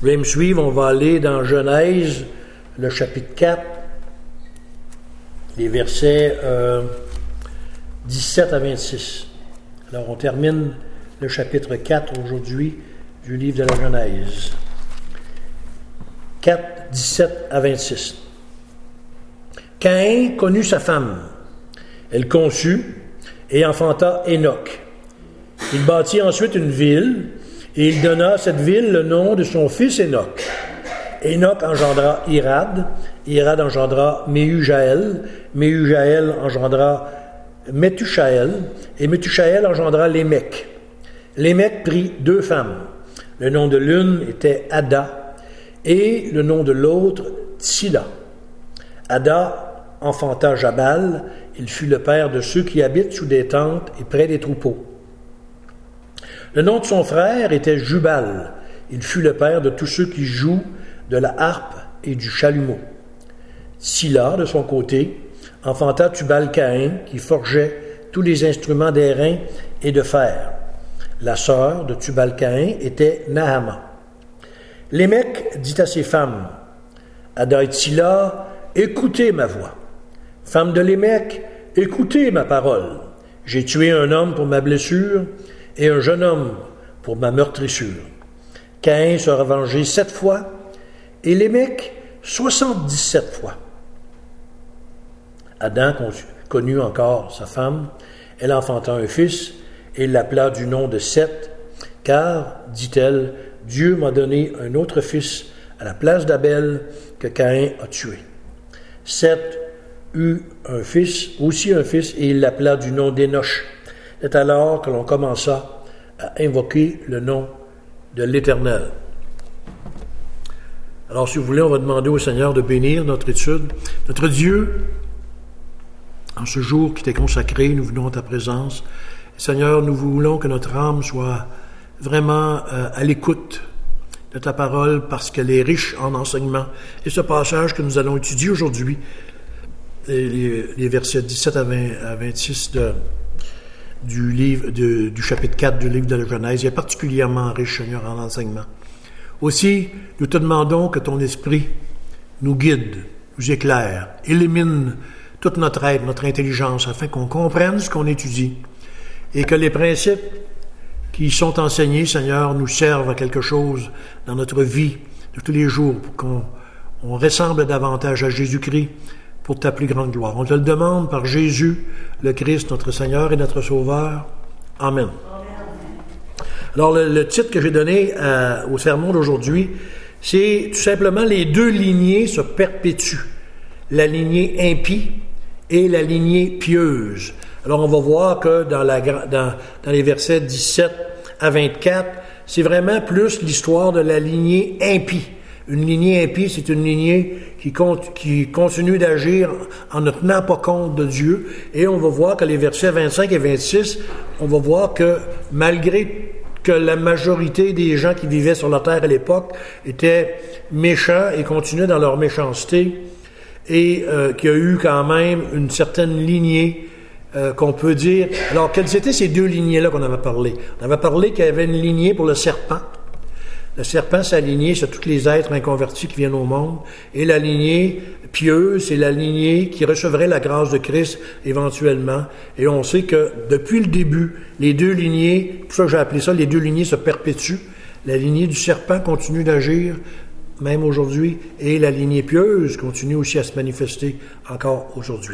Vous voulez me suivre, on va aller dans Genèse, le chapitre 4, les versets 17 à 26. Alors, on termine le chapitre 4 aujourd'hui du livre de la Genèse. 4, 17 à 26. Caïn connut sa femme. Elle conçut et enfanta Hénoc. Il bâtit ensuite une ville, et il donna à cette ville le nom de son fils Hénoc. Hénoc engendra Irad, Irad engendra Méhujaël, Méhujaël engendra Méthusaël, et Méthusaël engendra Lémec. Lémec prit 2 femmes. Le nom de l'une était Ada, et le nom de l'autre Tsila. Ada enfanta Jabal, il fut le père de ceux qui habitent sous des tentes et près des troupeaux. Le nom de son frère était Jubal, il fut le père de tous ceux qui jouent de la harpe et du chalumeau. Tsila, de son côté, enfanta Tubal-Caïn, qui forgeait tous les instruments d'airain et de fer. La sœur de Tubal-Caïn était Nahama. Lémec dit à ses femmes, Ada et Tsila, écoutez ma voix. Femme de Lémec, écoutez ma parole. J'ai tué un homme pour ma blessure et un jeune homme pour ma meurtrissure. Caïn sera vengé 7 fois et Lémec 77 fois. Adam connut encore sa femme, elle enfanta un fils et il l'appela du nom de Seth, car, dit-elle, Dieu m'a donné un autre fils à la place d'Abel que Caïn a tué. Seth eut aussi un fils, et il l'appela du nom d'Énoch. C'est alors que l'on commença à invoquer le nom de l'Éternel. Alors, si vous voulez, on va demander au Seigneur de bénir notre étude. Notre Dieu, en ce jour qui t'est consacré, nous venons à ta présence. Seigneur, nous voulons que notre âme soit vraiment à l'écoute de ta parole parce qu'elle est riche en enseignements. Et ce passage que nous allons étudier aujourd'hui, les versets 17 à 26 du chapitre 4 du livre de la Genèse, est particulièrement riche, Seigneur, en enseignements. Aussi, nous te demandons que ton esprit nous guide, nous éclaire, élimine toute notre aide, notre intelligence, afin qu'on comprenne ce qu'on étudie et que les principes qui sont enseignés, Seigneur, nous servent à quelque chose dans notre vie de tous les jours pour qu'on ressemble davantage à Jésus-Christ pour ta plus grande gloire. On te le demande par Jésus, le Christ, notre Seigneur et notre Sauveur. Amen. Alors, le titre que j'ai donné au sermon d'aujourd'hui, c'est tout simplement « Les 2 lignées se perpétuent ». La lignée impie et la lignée pieuse. Alors, on va voir que dans les versets 17 à 24, c'est vraiment plus l'histoire de la lignée impie. Une lignée impie, c'est une lignée qui continue d'agir en ne tenant pas compte de Dieu. Et on va voir que les versets 25 et 26, on va voir que malgré que la majorité des gens qui vivaient sur la terre à l'époque étaient méchants et continuaient dans leur méchanceté, et qu'il y a eu quand même une certaine lignée qu'on peut dire... Alors, quelles étaient ces 2 lignées-là qu'on avait parlé? On avait parlé qu'il y avait une lignée pour le serpent. Le serpent, sa lignée, c'est tous les êtres inconvertis qui viennent au monde. Et la lignée pieuse, c'est la lignée qui recevrait la grâce de Christ éventuellement. Et on sait que depuis le début, les 2 lignées, pour ça que j'ai appelé ça, les 2 lignées se perpétuent. La lignée du serpent continue d'agir, même aujourd'hui, et la lignée pieuse continue aussi à se manifester encore aujourd'hui.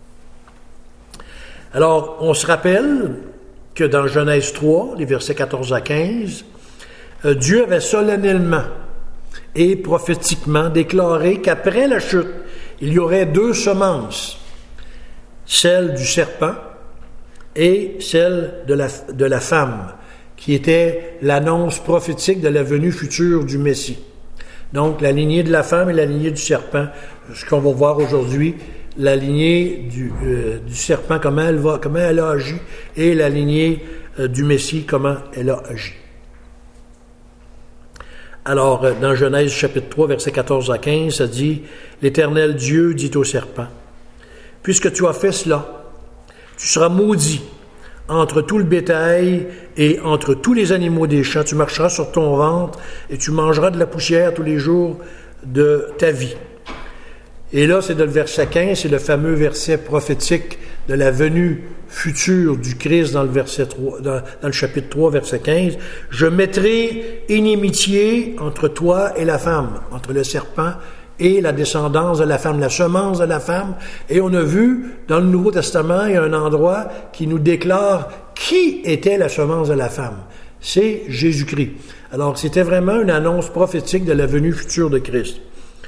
Alors, on se rappelle que dans Genèse 3, les versets 14 à 15, Dieu avait solennellement et prophétiquement déclaré qu'après la chute, il y aurait 2 semences, celle du serpent et celle de la femme, qui était l'annonce prophétique de la venue future du Messie. Donc, la lignée de la femme et la lignée du serpent, ce qu'on va voir aujourd'hui, la lignée du serpent, comment elle a agi, et la lignée du Messie, comment elle a agi. Alors, dans Genèse chapitre 3, versets 14 à 15, ça dit « L'Éternel Dieu dit au serpent, « Puisque tu as fait cela, tu seras maudit entre tout le bétail et entre tous les animaux des champs. Tu marcheras sur ton ventre et tu mangeras de la poussière tous les jours de ta vie. Et là, c'est dans le verset 15, c'est le fameux verset prophétique de la venue future du Christ dans le verset 3, dans le chapitre 3, verset 15. « Je mettrai inimitié entre toi et la femme, entre le serpent et la descendance de la femme, la semence de la femme. » Et on a vu, dans le Nouveau Testament, il y a un endroit qui nous déclare qui était la semence de la femme. C'est Jésus-Christ. Alors, c'était vraiment une annonce prophétique de la venue future de Christ.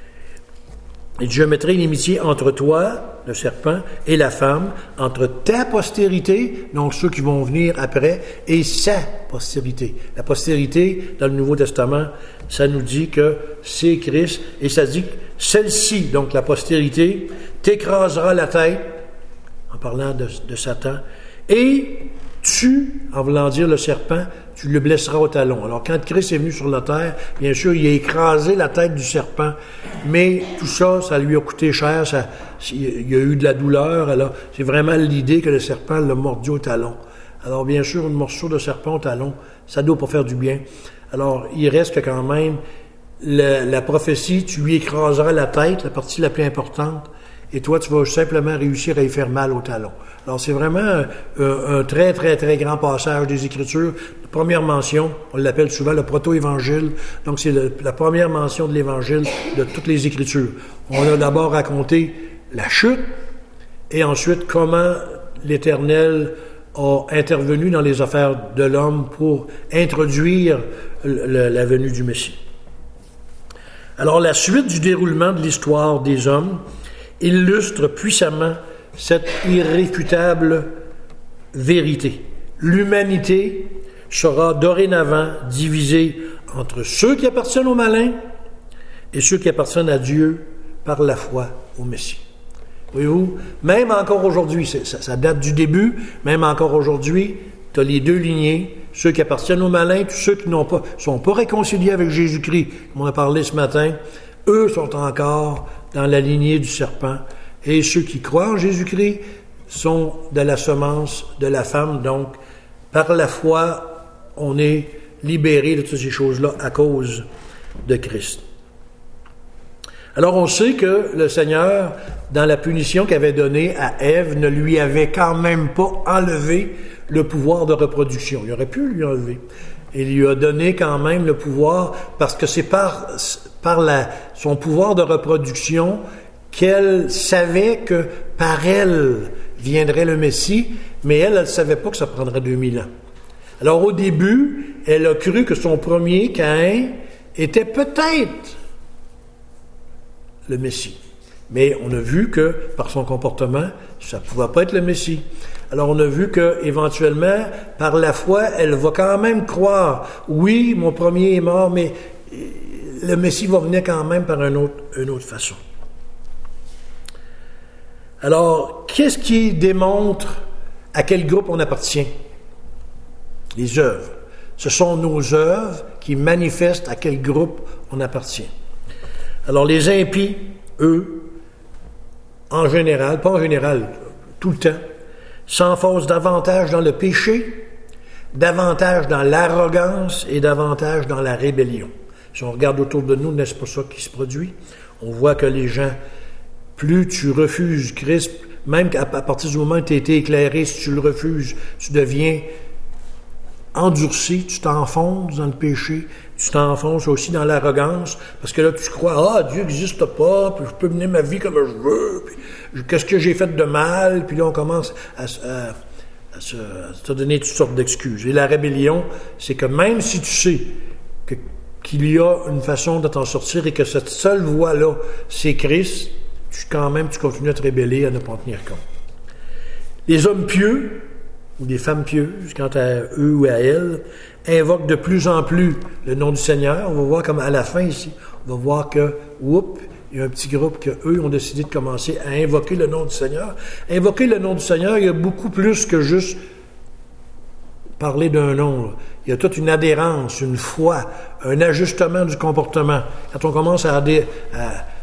« Et je mettrai inimitié entre toi, le serpent, et la femme, entre ta postérité, donc ceux qui vont venir après, et sa postérité. » La postérité, dans le Nouveau Testament, ça nous dit que c'est Christ, et ça dit que celle-ci, donc la postérité, t'écrasera la tête, en parlant de Satan, et tu, en voulant dire le serpent, tu le blesseras au talon. Alors, quand Christ est venu sur la terre, bien sûr, il a écrasé la tête du serpent, mais tout ça, ça lui a coûté cher, il y a eu de la douleur, alors c'est vraiment l'idée que le serpent l'a mordu au talon. Alors, bien sûr, une morsure de serpent au talon, ça ne doit pas faire du bien. Alors, il reste que quand même, la prophétie, tu lui écraseras la tête, la partie la plus importante, et toi, tu vas simplement réussir à y faire mal au talon. Alors, c'est vraiment un très, très, très grand passage des Écritures. La première mention, on l'appelle souvent le proto-évangile. Donc, c'est la première mention de l'Évangile de toutes les Écritures. On a d'abord raconté la chute et ensuite comment l'Éternel a intervenu dans les affaires de l'homme pour introduire la venue du Messie. Alors, la suite du déroulement de l'histoire des hommes illustre puissamment cette irréfutable vérité. L'humanité sera dorénavant divisée entre ceux qui appartiennent au malin et ceux qui appartiennent à Dieu par la foi au Messie. Voyez-vous, même encore aujourd'hui, ça date du début, même encore aujourd'hui, tu as les deux lignées, ceux qui appartiennent au malin, tous ceux qui sont pas réconciliés avec Jésus-Christ, comme on a parlé ce matin, eux sont encore dans la lignée du serpent. Et ceux qui croient en Jésus-Christ sont de la semence de la femme. Donc, par la foi, on est libéré de toutes ces choses-là à cause de Christ. Alors, on sait que le Seigneur, dans la punition qu'il avait donnée à Ève, ne lui avait quand même pas enlevé le pouvoir de reproduction. Il aurait pu lui enlever. Il lui a donné quand même le pouvoir, parce que c'est par son pouvoir de reproduction qu'elle savait que par elle viendrait le Messie, mais elle ne savait pas que ça prendrait 2000 ans. Alors au début, elle a cru que son premier, Caïn, était peut-être le Messie. Mais on a vu que, par son comportement, ça ne pouvait pas être le Messie. Alors on a vu que, éventuellement, par la foi, elle va quand même croire, oui, mon premier est mort, mais le Messie va venir quand même par une autre façon. Alors, qu'est-ce qui démontre à quel groupe on appartient? Les œuvres. Ce sont nos œuvres qui manifestent à quel groupe on appartient. Alors, les impies, eux, en général, pas en général, tout le temps, s'enfoncent davantage dans le péché, davantage dans l'arrogance et davantage dans la rébellion. Si on regarde autour de nous, n'est-ce pas ça qui se produit? On voit que les gens, plus tu refuses Christ, même à partir du moment où tu as été éclairé, si tu le refuses, tu deviens endurci, tu t'enfonces dans le péché, tu t'enfonces aussi dans l'arrogance, parce que là, tu crois, Dieu n'existe pas, puis je peux mener ma vie comme je veux, puis qu'est-ce que j'ai fait de mal, puis là, on commence à se donner toutes sortes d'excuses. Et la rébellion, c'est que même si tu sais qu'il y a une façon de t'en sortir et que cette seule voie-là, c'est Christ, tu continues à te rébeller, à ne pas en tenir compte. Les hommes pieux, ou des femmes pieuses, quant à eux ou à elles, invoquent de plus en plus le nom du Seigneur. On va voir comme à la fin ici, on va voir que, il y a un petit groupe que eux ont décidé de commencer à invoquer le nom du Seigneur. Invoquer le nom du Seigneur, il y a beaucoup plus que juste parler d'un nom. Il y a toute une adhérence, une foi, un ajustement du comportement. Quand on commence à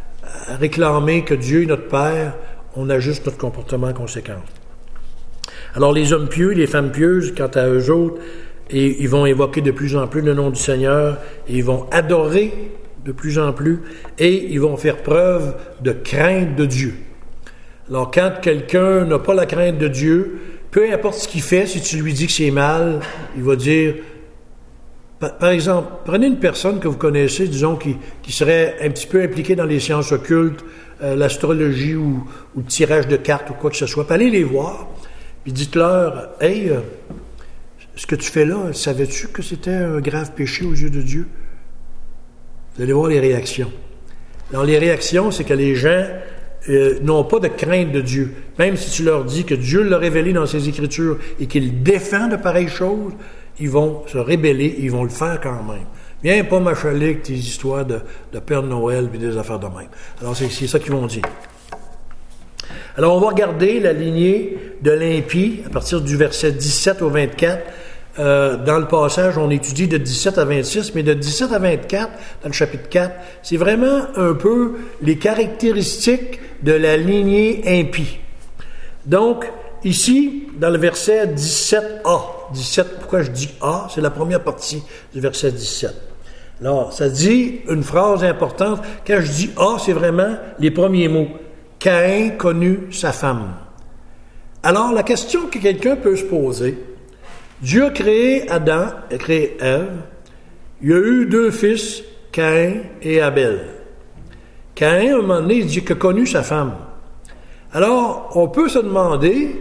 réclamer que Dieu est notre Père, on ajuste notre comportement en conséquence. Alors les hommes pieux, les femmes pieuses, quant à eux autres, et ils vont évoquer de plus en plus le nom du Seigneur, et ils vont adorer de plus en plus, et ils vont faire preuve de crainte de Dieu. Alors quand quelqu'un n'a pas la crainte de Dieu, peu importe ce qu'il fait, si tu lui dis que c'est mal, il va dire... Par exemple, prenez une personne que vous connaissez, disons, qui serait un petit peu impliquée dans les sciences occultes, l'astrologie ou le tirage de cartes ou quoi que ce soit, puis allez les voir, puis dites-leur, « Hey, ce que tu fais là, savais-tu que c'était un grave péché aux yeux de Dieu? » Vous allez voir les réactions. Alors, les réactions, c'est que les gens n'ont pas de crainte de Dieu. Même si tu leur dis que Dieu l'a révélé dans ses Écritures et qu'il défend de pareilles choses, ils vont se rébeller, ils vont le faire quand même. Viens pas m'achaler avec tes histoires de Père Noël et des affaires de même. Alors, c'est ça qu'ils vont dire. Alors, on va regarder la lignée de l'impie à partir du verset 17 au 24. Dans le passage, on étudie de 17 à 26, mais de 17 à 24, dans le chapitre 4, c'est vraiment un peu les caractéristiques de la lignée impie. Donc, ici, dans le verset 17a, 17, pourquoi je dis A? C'est la première partie du verset 17. Alors, ça dit une phrase importante. Quand je dis A, c'est vraiment les premiers mots. Caïn connut sa femme. Alors, la question que quelqu'un peut se poser, Dieu a créé Adam, a créé Ève. Il y a eu 2 fils, Caïn et Abel. Caïn, à un moment donné, il dit qu'il a connu sa femme. Alors, on peut se demander,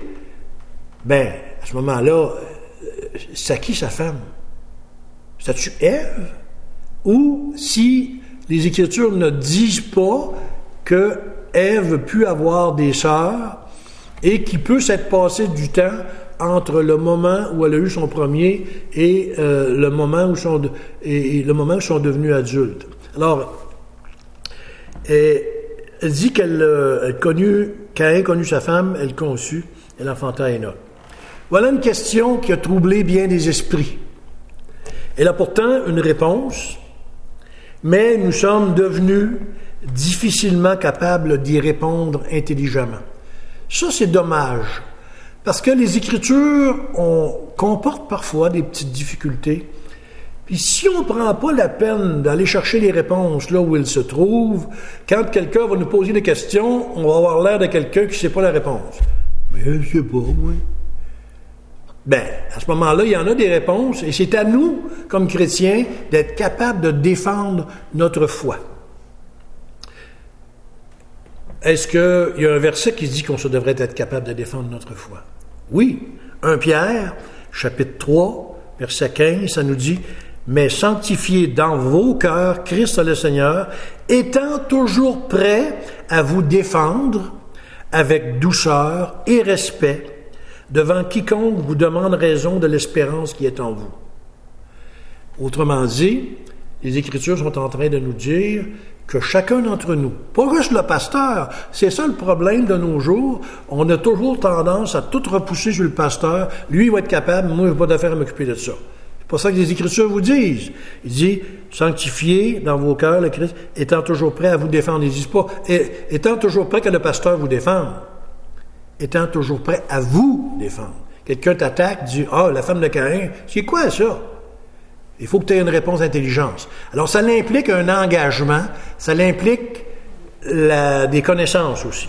à ce moment-là, c'est à qui sa femme? C'est-tu Ève? Ou si les Écritures ne disent pas que Ève pu avoir des sœurs et qu'il peut s'être passé du temps entre le moment où elle a eu son premier et le moment où ils sont devenus adultes. Alors, elle dit qu'elle Caïn connut sa femme, elle conçut, elle enfanta Enoch. Voilà une question qui a troublé bien des esprits. Elle a pourtant une réponse, mais nous sommes devenus difficilement capables d'y répondre intelligemment. Ça, c'est dommage, parce que les Écritures comportent parfois des petites difficultés. Puis si on ne prend pas la peine d'aller chercher les réponses là où elles se trouvent, quand quelqu'un va nous poser des questions, on va avoir l'air de quelqu'un qui ne sait pas la réponse. Mais je ne sais pas, moi. À ce moment-là, il y en a des réponses, et c'est à nous, comme chrétiens, d'être capables de défendre notre foi. Est-ce qu'il y a un verset qui dit qu'on se devrait être capable de défendre notre foi? Oui. 1 Pierre, chapitre 3, verset 15, ça nous dit « Mais sanctifiez dans vos cœurs Christ le Seigneur, étant toujours prêt à vous défendre avec douceur et respect, devant quiconque vous demande raison de l'espérance qui est en vous. » Autrement dit, les Écritures sont en train de nous dire que chacun d'entre nous, pas juste le pasteur, c'est ça le problème de nos jours, on a toujours tendance à tout repousser sur le pasteur, lui il va être capable, moi je n'ai pas d'affaire à m'occuper de ça. C'est pas ça que les Écritures vous disent. Il dit, sanctifiez dans vos cœurs le Christ, étant toujours prêt à vous défendre. Ils ne disent pas, étant toujours prêt que le pasteur vous défende. Étant toujours prêt à vous défendre. Quelqu'un t'attaque, dit, la femme de Caïn, c'est quoi ça? Il faut que tu aies une réponse intelligente. Alors, ça implique un engagement, ça implique des connaissances aussi.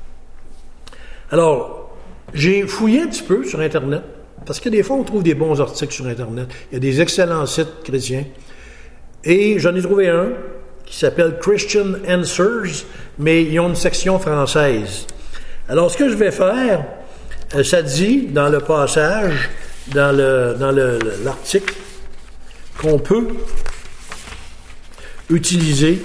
Alors, j'ai fouillé un petit peu sur Internet, parce que des fois, on trouve des bons articles sur Internet. Il y a des excellents sites chrétiens. Et j'en ai trouvé un qui s'appelle Christian Answers, mais ils ont une section française. Alors, ce que je vais faire, ça dit dans le passage, dans l'article, qu'on peut utiliser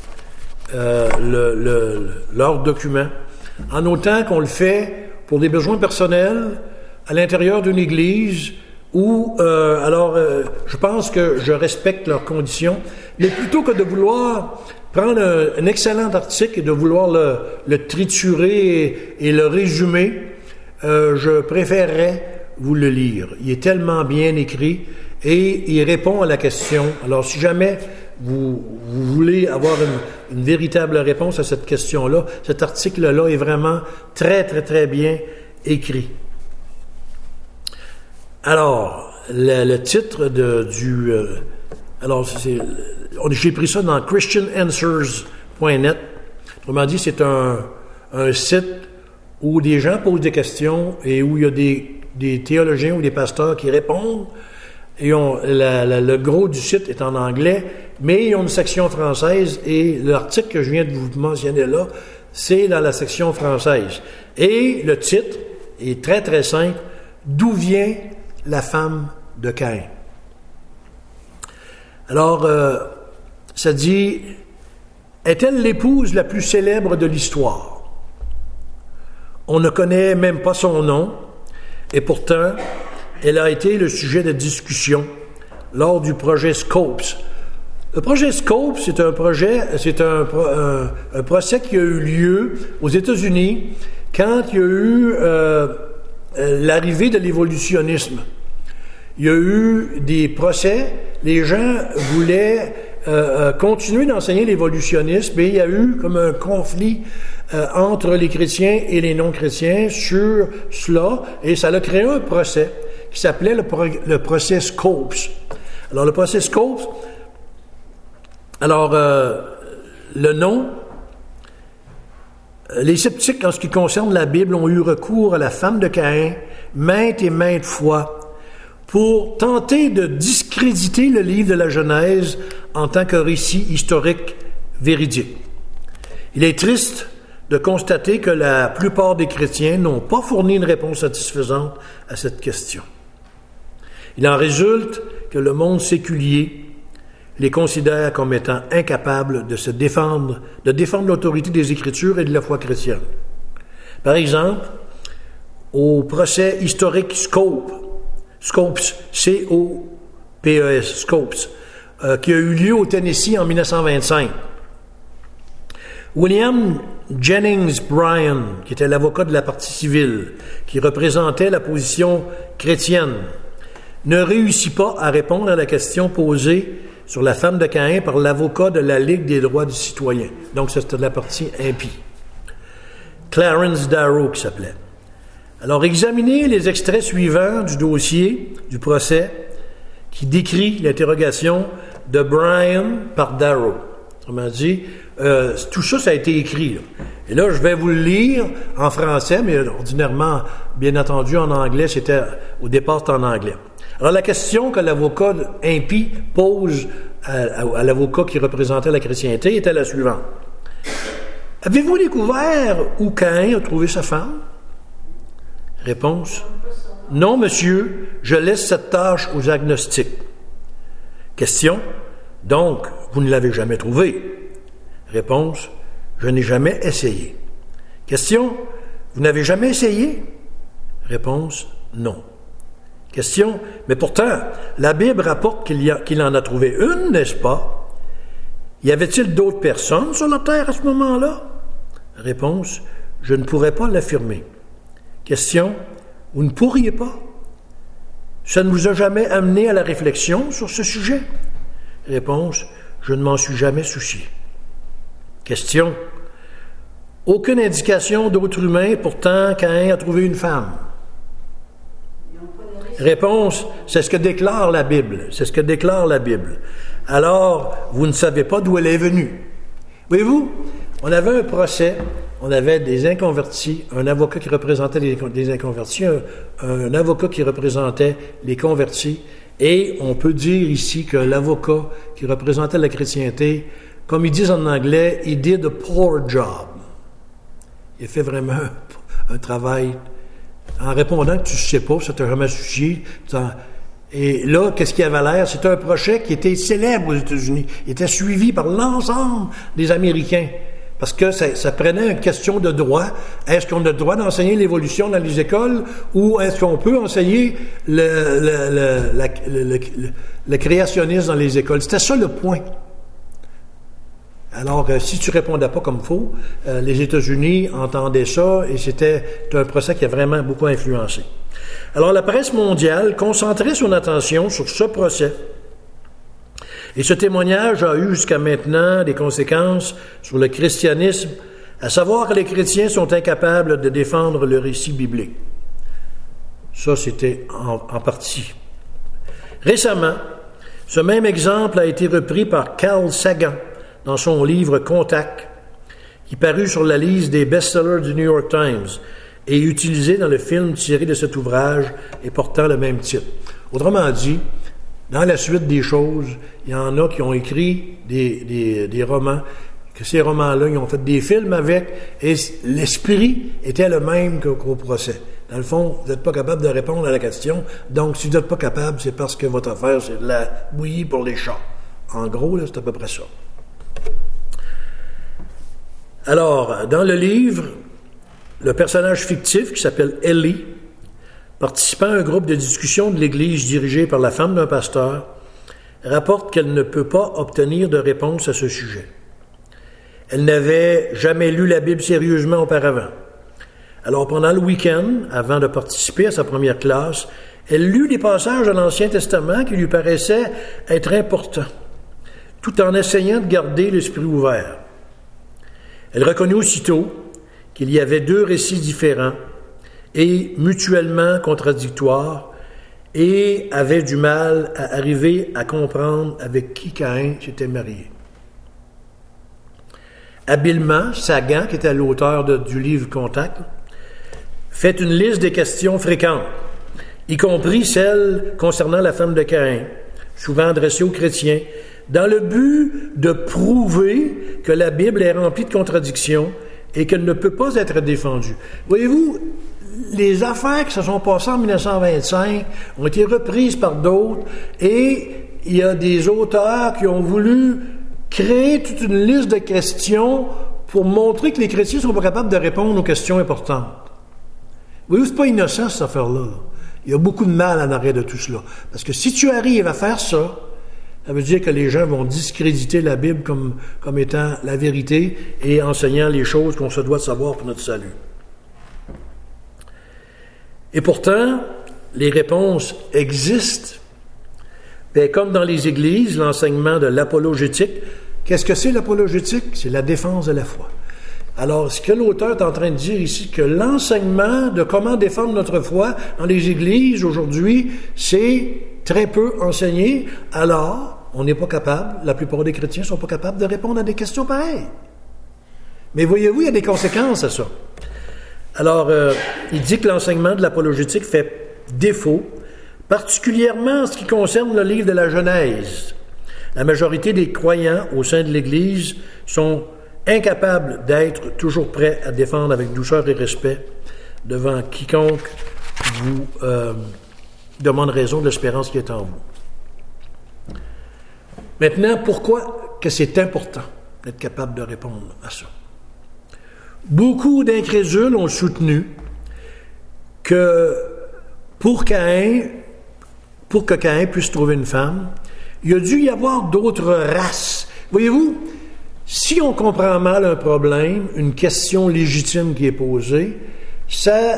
leur document, en autant qu'on le fait pour des besoins personnels à l'intérieur d'une église où, je pense que je respecte leurs conditions, mais plutôt que de vouloir prendre un excellent article et de vouloir le triturer et le résumer, je préférerais vous le lire. Il est tellement bien écrit et il répond à la question. Alors, si jamais vous voulez avoir une véritable réponse à cette question-là, cet article-là est vraiment très, très, très bien écrit. Alors, le titre j'ai pris ça dans christiananswers.net. Autrement dit, c'est un site où des gens posent des questions et où il y a des théologiens ou des pasteurs qui répondent. Et le gros du site est en anglais, mais ils ont une section française et l'article que je viens de vous mentionner là, c'est dans la section française. Et le titre est très, très simple. D'où vient la femme de Caïn? Alors, ça dit, est-elle l'épouse la plus célèbre de l'histoire? On ne connaît même pas son nom, et pourtant, elle a été le sujet de discussion lors du projet Scopes. Le projet Scopes, c'est un procès qui a eu lieu aux États-Unis quand il y a eu l'arrivée de l'évolutionnisme. Il y a eu des procès, les gens voulaient continuer d'enseigner l'évolutionnisme, mais il y a eu comme un conflit entre les chrétiens et les non-chrétiens sur cela, et ça a créé un procès qui s'appelait le procès Scopes. Alors, le procès Scopes, le nom, les sceptiques en ce qui concerne la Bible ont eu recours à la femme de Caïn maintes et maintes fois pour tenter de discréditer le livre de la Genèse en tant que récit historique véridique. Il est triste de constater que la plupart des chrétiens n'ont pas fourni une réponse satisfaisante à cette question. Il en résulte que le monde séculier les considère comme étant incapables de défendre l'autorité des Écritures et de la foi chrétienne. Par exemple, au procès historique Scopes, C-O-P-E-S, Scopes, qui a eu lieu au Tennessee en 1925. William Jennings Bryan, qui était l'avocat de la partie civile, qui représentait la position chrétienne, ne réussit pas à répondre à la question posée sur la femme de Caïn par l'avocat de la Ligue des droits du citoyen. Donc, c'était de la partie impie. Clarence Darrow, qui s'appelait. Alors, examinez les extraits suivants du dossier, du procès, qui décrit l'interrogation de Bryan par Darrow. Autrement dit, tout ça, ça a été écrit. Là. Et là, je vais vous le lire en français, mais ordinairement, bien entendu, en anglais, au départ, c'était en anglais. Alors, la question que l'avocat impie pose à l'avocat qui représentait la chrétienté était la suivante. Avez-vous découvert où Caïn a trouvé sa femme? Réponse. Non, monsieur, je laisse cette tâche aux agnostiques. Question. Donc, vous ne l'avez jamais trouvée? Réponse. Je n'ai jamais essayé. Question. Vous n'avez jamais essayé? Réponse. Non. Question. Mais pourtant, la Bible rapporte qu'il en a trouvé une, n'est-ce pas? Y avait-il d'autres personnes sur la terre à ce moment-là? Réponse. Je ne pourrais pas l'affirmer. Question. Vous ne pourriez pas? Ça ne vous a jamais amené à la réflexion sur ce sujet? Réponse. Je ne m'en suis jamais soucié. Question. Aucune indication d'autre humain, pourtant Caïn a trouvé une femme. Réponse. C'est ce que déclare la Bible. C'est ce que déclare la Bible. Alors, vous ne savez pas d'où elle est venue. Voyez-vous, on avait un procès, on avait des inconvertis, un avocat qui représentait des inconvertis, un avocat qui représentait les convertis, et on peut dire ici que l'avocat qui représentait la chrétienté, comme ils disent en anglais, he did a poor job. Il a fait vraiment un travail en répondant que tu ne sais pas, ça t'a jamais soucié. Et là, qu'est-ce qu'il avait l'air? C'était un projet qui était célèbre aux États-Unis. Il était suivi par l'ensemble des Américains. Parce que ça prenait une question de droit. Est-ce qu'on a le droit d'enseigner l'évolution dans les écoles ou est-ce qu'on peut enseigner le créationnisme dans les écoles? C'était ça le point. Alors, si tu répondais pas comme il faut, les États-Unis entendaient ça et c'était un procès qui a vraiment beaucoup influencé. Alors, la presse mondiale concentrait son attention sur ce procès. Et ce témoignage a eu jusqu'à maintenant des conséquences sur le christianisme, à savoir que les chrétiens sont incapables de défendre le récit biblique. Ça, c'était en partie. Récemment, ce même exemple a été repris par Carl Sagan dans son livre Contact, qui parut sur la liste des best-sellers du New York Times et utilisé dans le film tiré de cet ouvrage et portant le même titre. Autrement dit, dans la suite des choses, il y en a qui ont écrit des romans, que ces romans-là, ils ont fait des films avec, et l'esprit était le même qu'au procès. Dans le fond, vous n'êtes pas capable de répondre à la question, donc si vous n'êtes pas capable, c'est parce que votre affaire, c'est de la bouillie pour les chats. En gros, là, c'est à peu près ça. Alors, dans le livre, le personnage fictif, qui s'appelle Ellie, participant à un groupe de discussion de l'Église dirigé par la femme d'un pasteur, rapporte qu'elle ne peut pas obtenir de réponse à ce sujet. Elle n'avait jamais lu la Bible sérieusement auparavant. Alors, pendant le week-end, avant de participer à sa première classe, elle lut des passages de l'Ancien Testament qui lui paraissaient être importants, tout en essayant de garder l'esprit ouvert. Elle reconnut aussitôt qu'il y avait deux récits différents et mutuellement contradictoires et avait du mal à arriver à comprendre avec qui Caïn s'était marié. Habilement, Sagan, qui était l'auteur du livre Contact, fait une liste des questions fréquentes, y compris celles concernant la femme de Caïn, souvent adressée aux chrétiens, dans le but de prouver que la Bible est remplie de contradictions et qu'elle ne peut pas être défendue. Voyez-vous, les affaires qui se sont passées en 1925 ont été reprises par d'autres et il y a des auteurs qui ont voulu créer toute une liste de questions pour montrer que les chrétiens ne sont pas capables de répondre aux questions importantes. Voyez-vous, c'est pas innocent cette affaire-là. Il y a beaucoup de mal en arrière de tout cela. Parce que si tu arrives à faire ça, ça veut dire que les gens vont discréditer la Bible comme étant la vérité et enseignant les choses qu'on se doit de savoir pour notre salut. Et pourtant, les réponses existent. Bien, comme dans les églises, l'enseignement de l'apologétique. Qu'est-ce que c'est l'apologétique? C'est la défense de la foi. Alors, ce que l'auteur est en train de dire ici, que l'enseignement de comment défendre notre foi dans les églises aujourd'hui, c'est très peu enseigné. Alors, on n'est pas capable, la plupart des chrétiens ne sont pas capables de répondre à des questions pareilles. Mais voyez-vous, il y a des conséquences à ça. Alors, il dit que l'enseignement de l'apologétique fait défaut, particulièrement en ce qui concerne le livre de la Genèse. La majorité des croyants au sein de l'Église sont incapables d'être toujours prêts à défendre avec douceur et respect devant quiconque vous demande raison de l'espérance qui est en vous. Maintenant, pourquoi que c'est important d'être capable de répondre à ça? Beaucoup d'incrédules ont soutenu que pour que Caïn puisse trouver une femme, il a dû y avoir d'autres races. Voyez-vous, si on comprend mal un problème, une question légitime qui est posée, ça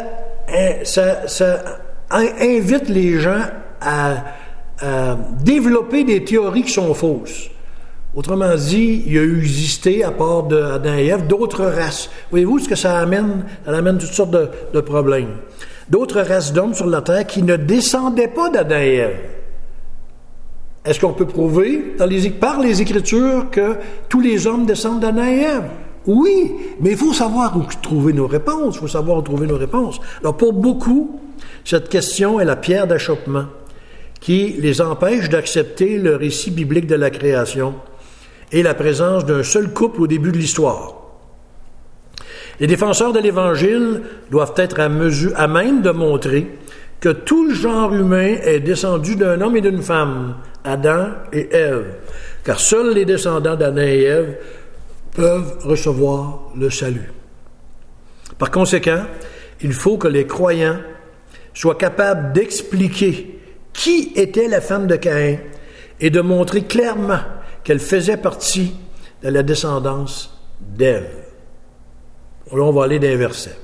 invite les gens à développer des théories qui sont fausses. Autrement dit, il y a existé, à part d'Adam et Ève, d'autres races. Voyez-vous ce que ça amène? Ça amène toutes sortes de problèmes. D'autres races d'hommes sur la terre qui ne descendaient pas d'Adam et Ève. Est-ce qu'on peut prouver par les Écritures que tous les hommes descendent d'Adam et Ève? Oui, mais il faut savoir où trouver nos réponses. Alors, pour beaucoup, cette question est la pierre d'achoppement qui les empêche d'accepter le récit biblique de la création et la présence d'un seul couple au début de l'histoire. Les défenseurs de l'Évangile doivent être à même de montrer que tout le genre humain est descendu d'un homme et d'une femme, Adam et Ève, car seuls les descendants d'Adam et Ève peuvent recevoir le salut. Par conséquent, il faut que les croyants soient capables d'expliquer qui était la femme de Caïn et de montrer clairement qu'elle faisait partie de la descendance d'Ève. Là, on va aller dans les versets.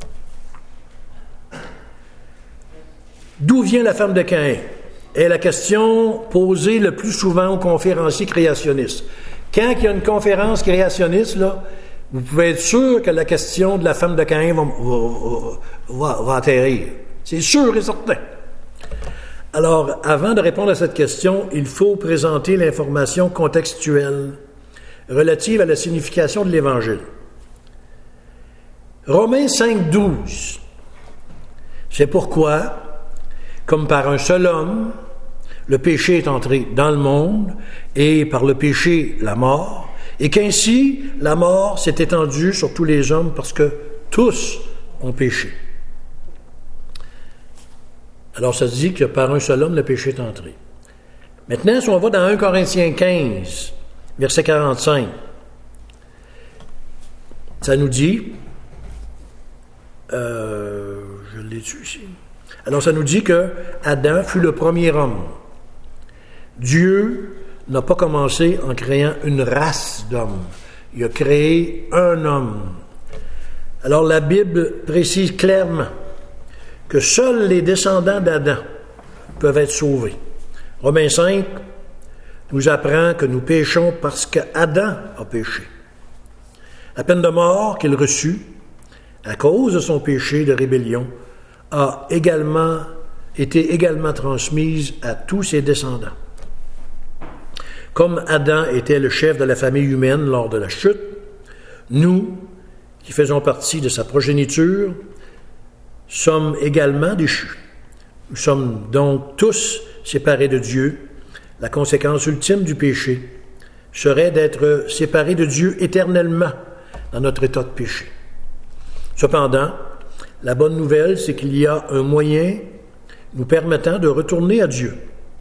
D'où vient la femme de Caïn? Est la question posée le plus souvent aux conférenciers créationnistes. Quand il y a une conférence créationniste, là, vous pouvez être sûr que la question de la femme de Caïn va atterrir. C'est sûr et certain. Alors, avant de répondre à cette question, il faut présenter l'information contextuelle relative à la signification de l'Évangile. Romains 5,12. C'est pourquoi, comme par un seul homme, le péché est entré dans le monde, et par le péché, la mort, et qu'ainsi la mort s'est étendue sur tous les hommes parce que tous ont péché. Alors, ça se dit que par un seul homme, le péché est entré. Maintenant, si on va dans 1 Corinthiens 15, verset 45, ça nous dit, je l'ai dit ici. Alors, ça nous dit que Adam fut le premier homme. Dieu n'a pas commencé en créant une race d'hommes. Il a créé un homme. Alors, la Bible précise clairement que seuls les descendants d'Adam peuvent être sauvés. Romains 5 nous apprend que nous péchons parce qu'Adam a péché. La peine de mort qu'il reçut, à cause de son péché de rébellion, a été également transmise à tous ses descendants. Comme Adam était le chef de la famille humaine lors de la chute, nous, qui faisons partie de sa progéniture, sommes également déchus. Nous sommes donc tous séparés de Dieu. La conséquence ultime du péché serait d'être séparés de Dieu éternellement dans notre état de péché. Cependant, la bonne nouvelle, c'est qu'il y a un moyen nous permettant de retourner à Dieu.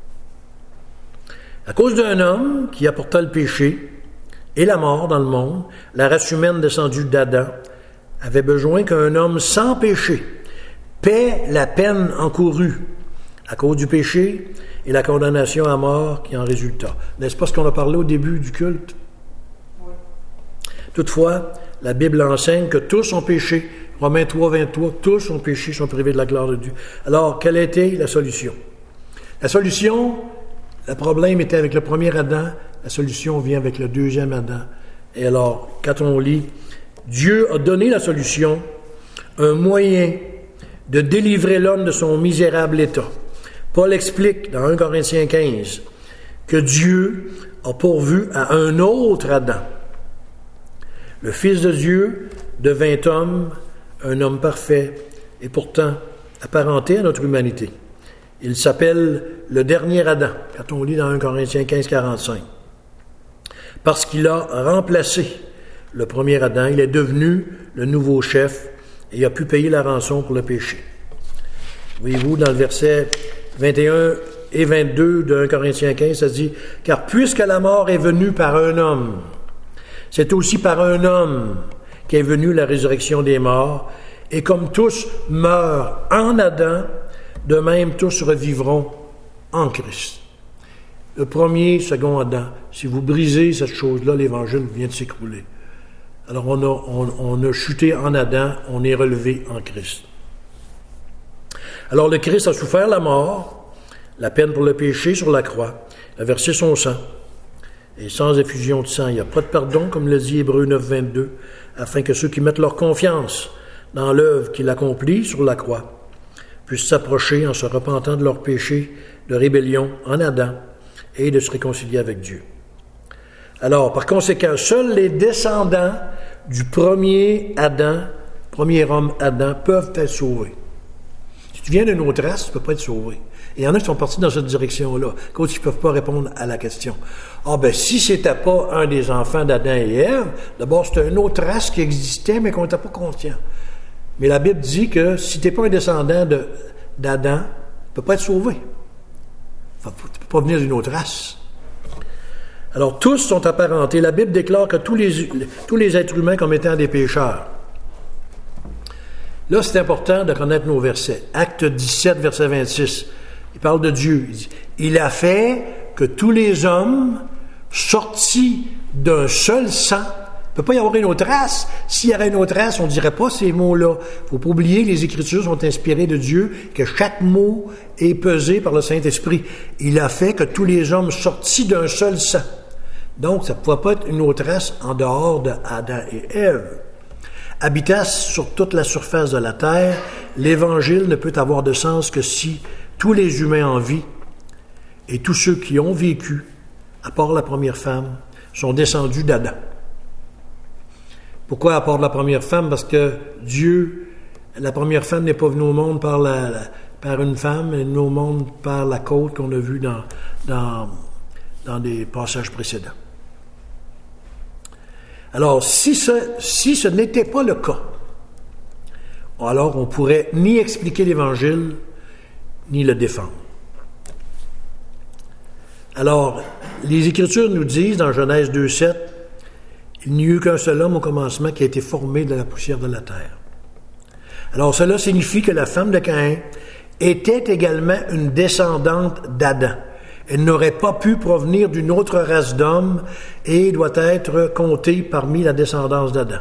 À cause d'un homme qui apporta le péché et la mort dans le monde, la race humaine descendue d'Adam avait besoin qu'un homme sans péché paie la peine encourue à cause du péché et la condamnation à mort qui en résulta. N'est-ce pas ce qu'on a parlé au début du culte? Oui. Toutefois, la Bible enseigne que tous ont péché. Romains 3, 23, tous ont péché, sont privés de la gloire de Dieu. Alors, quelle était la solution? La solution, le problème était avec le premier Adam, la solution vient avec le deuxième Adam. Et alors, quand on lit, Dieu a donné la solution, un moyen de délivrer l'homme de son misérable état. Paul explique dans 1 Corinthiens 15 que Dieu a pourvu à un autre Adam. Le Fils de Dieu devint homme, un homme parfait, et pourtant apparenté à notre humanité. Il s'appelle le dernier Adam, quand on lit dans 1 Corinthiens 15, 45. Parce qu'il a remplacé le premier Adam, il est devenu le nouveau chef et a pu payer la rançon pour le péché. Voyez-vous, dans le verset 21 et 22 de 1 Corinthiens 15, ça dit « Car puisque la mort est venue par un homme, c'est aussi par un homme qu'est venue la résurrection des morts, et comme tous meurent en Adam, de même tous revivront en Christ. » Le premier, second Adam, si vous brisez cette chose-là, l'Évangile vient de s'écrouler. Alors on a chuté en Adam, on est relevé en Christ. Alors le Christ a souffert la mort, la peine pour le péché sur la croix, il a versé son sang. Et sans effusion de sang, il n'y a pas de pardon, comme le dit Hébreux 9, 22, afin que ceux qui mettent leur confiance dans l'œuvre qu'il accomplit sur la croix puissent s'approcher en se repentant de leur péché de rébellion en Adam et de se réconcilier avec Dieu. Alors, par conséquent, seuls les descendants du premier Adam, premier homme Adam, peuvent être sauvés. Si tu viens d'une autre race, tu ne peux pas être sauvé. Et il y en a qui sont partis dans cette direction-là, quand ils ne peuvent pas répondre à la question. Ah ben, si c'était pas un des enfants d'Adam et Ève, d'abord c'était une autre race qui existait, mais qu'on n'était pas conscient. Mais la Bible dit que si tu n'es pas un descendant d'Adam, tu ne peux pas être sauvé. Tu ne peux pas venir d'une autre race. Alors, tous sont apparentés. La Bible déclare que tous les êtres humains comme étant des pécheurs. Là, c'est important de connaître nos versets. Acte 17, verset 26. Il parle de Dieu. Il dit, « Il a fait que tous les hommes sortis d'un seul sang. » Il ne peut pas y avoir une autre race. S'il y avait une autre race, on ne dirait pas ces mots-là. Il ne faut pas oublier que les Écritures sont inspirées de Dieu, que chaque mot est pesé par le Saint-Esprit. Il a fait que tous les hommes sortis d'un seul sang. Donc, ça ne pouvait pas être une autre race en dehors d'Adam et Ève. habitassent sur toute la surface de la terre, l'Évangile ne peut avoir de sens que si tous les humains en vie et tous ceux qui ont vécu, à part la première femme, sont descendus d'Adam. Pourquoi à part la première femme? Parce que Dieu, la première femme n'est pas venue au monde par une femme, elle est venue au monde par la côte qu'on a vue dans des passages précédents. Alors, si ce n'était pas le cas, alors on ne pourrait ni expliquer l'Évangile, ni le défendre. Alors, les Écritures nous disent, dans Genèse 2,7, « Il n'y eut qu'un seul homme au commencement qui a été formé de la poussière de la terre. » Alors, cela signifie que la femme de Caïn était également une descendante d'Adam. Elle n'aurait pas pu provenir d'une autre race d'hommes et doit être comptée parmi la descendance d'Adam.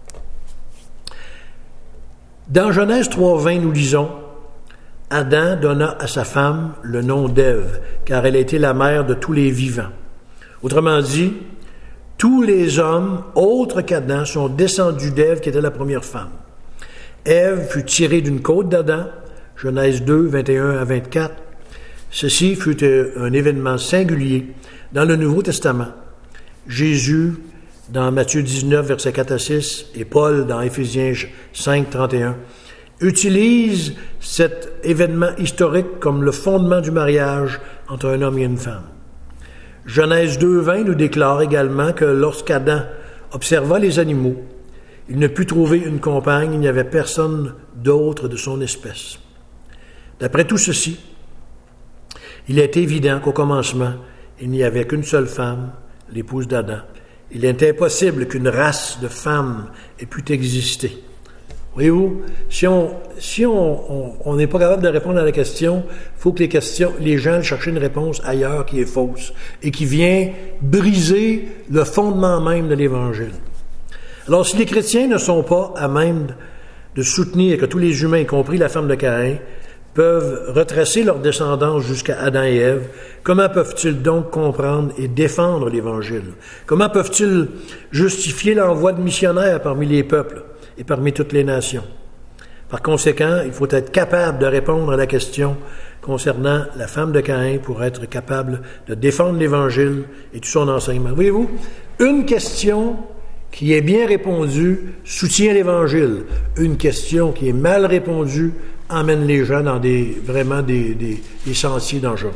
Dans Genèse 3,20, nous lisons « Adam donna à sa femme le nom d'Ève, car elle était la mère de tous les vivants. » Autrement dit, tous les hommes autres qu'Adam sont descendus d'Ève, qui était la première femme. Ève fut tirée d'une côte d'Adam, Genèse 2, 21 à 24. Ceci fut un événement singulier dans le Nouveau Testament. Jésus, dans Matthieu 19, versets 4 à 6, et Paul, dans Éphésiens 5, 31, utilisent cet événement historique comme le fondement du mariage entre un homme et une femme. Genèse 2, 20 nous déclare également que lorsqu'Adam observa les animaux, il ne put trouver une compagne, il n'y avait personne d'autre de son espèce. D'après tout ceci, il est évident qu'au commencement, il n'y avait qu'une seule femme, l'épouse d'Adam. Il est impossible qu'une race de femmes ait pu exister. Voyez-vous, si on n'est pas capable de répondre à la question, il faut que les gens cherchent une réponse ailleurs qui est fausse et qui vient briser le fondement même de l'Évangile. Alors, si les chrétiens ne sont pas à même de soutenir que tous les humains, y compris la femme de Caïn, peuvent retracer leur descendance jusqu'à Adam et Ève, comment peuvent-ils donc comprendre et défendre l'Évangile? Comment peuvent-ils justifier l'envoi de missionnaires parmi les peuples et parmi toutes les nations? Par conséquent, il faut être capable de répondre à la question concernant la femme de Caïn pour être capable de défendre l'Évangile et tout son enseignement. Voyez-vous, une question qui est bien répondue soutient l'Évangile. Une question qui est mal répondue emmène les gens dans des sentiers dangereux.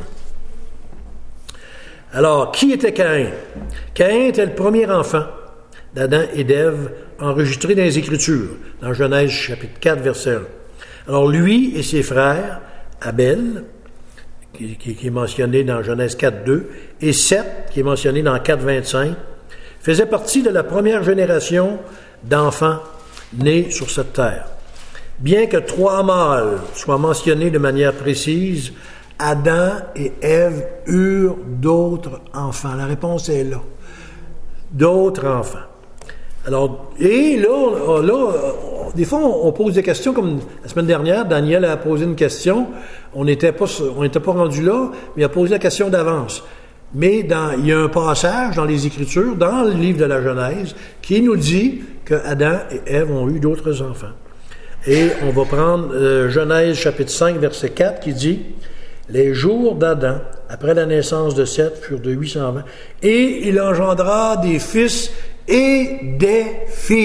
Alors, qui était Caïn? Caïn était le premier enfant d'Adam et d'Ève enregistré dans les Écritures, dans Genèse chapitre 4, verset 1. Alors, lui et ses frères, Abel, qui est mentionné dans Genèse 4, 2, et Seth, qui est mentionné dans 4, 25, faisaient partie de la première génération d'enfants nés sur cette terre. Bien que 3 mâles soient mentionnés de manière précise, Adam et Ève eurent d'autres enfants. La réponse est là. D'autres enfants. Alors, et là, des fois, on pose des questions, comme la semaine dernière, Daniel a posé une question. On n'était pas rendu là, mais il a posé la question d'avance. Mais il y a un passage dans les Écritures, dans le livre de la Genèse, qui nous dit que Adam et Ève ont eu d'autres enfants. Et on va prendre Genèse chapitre 5, verset 4, qui dit « Les jours d'Adam, après la naissance de Seth, furent de 820, et il engendra des fils et des filles. »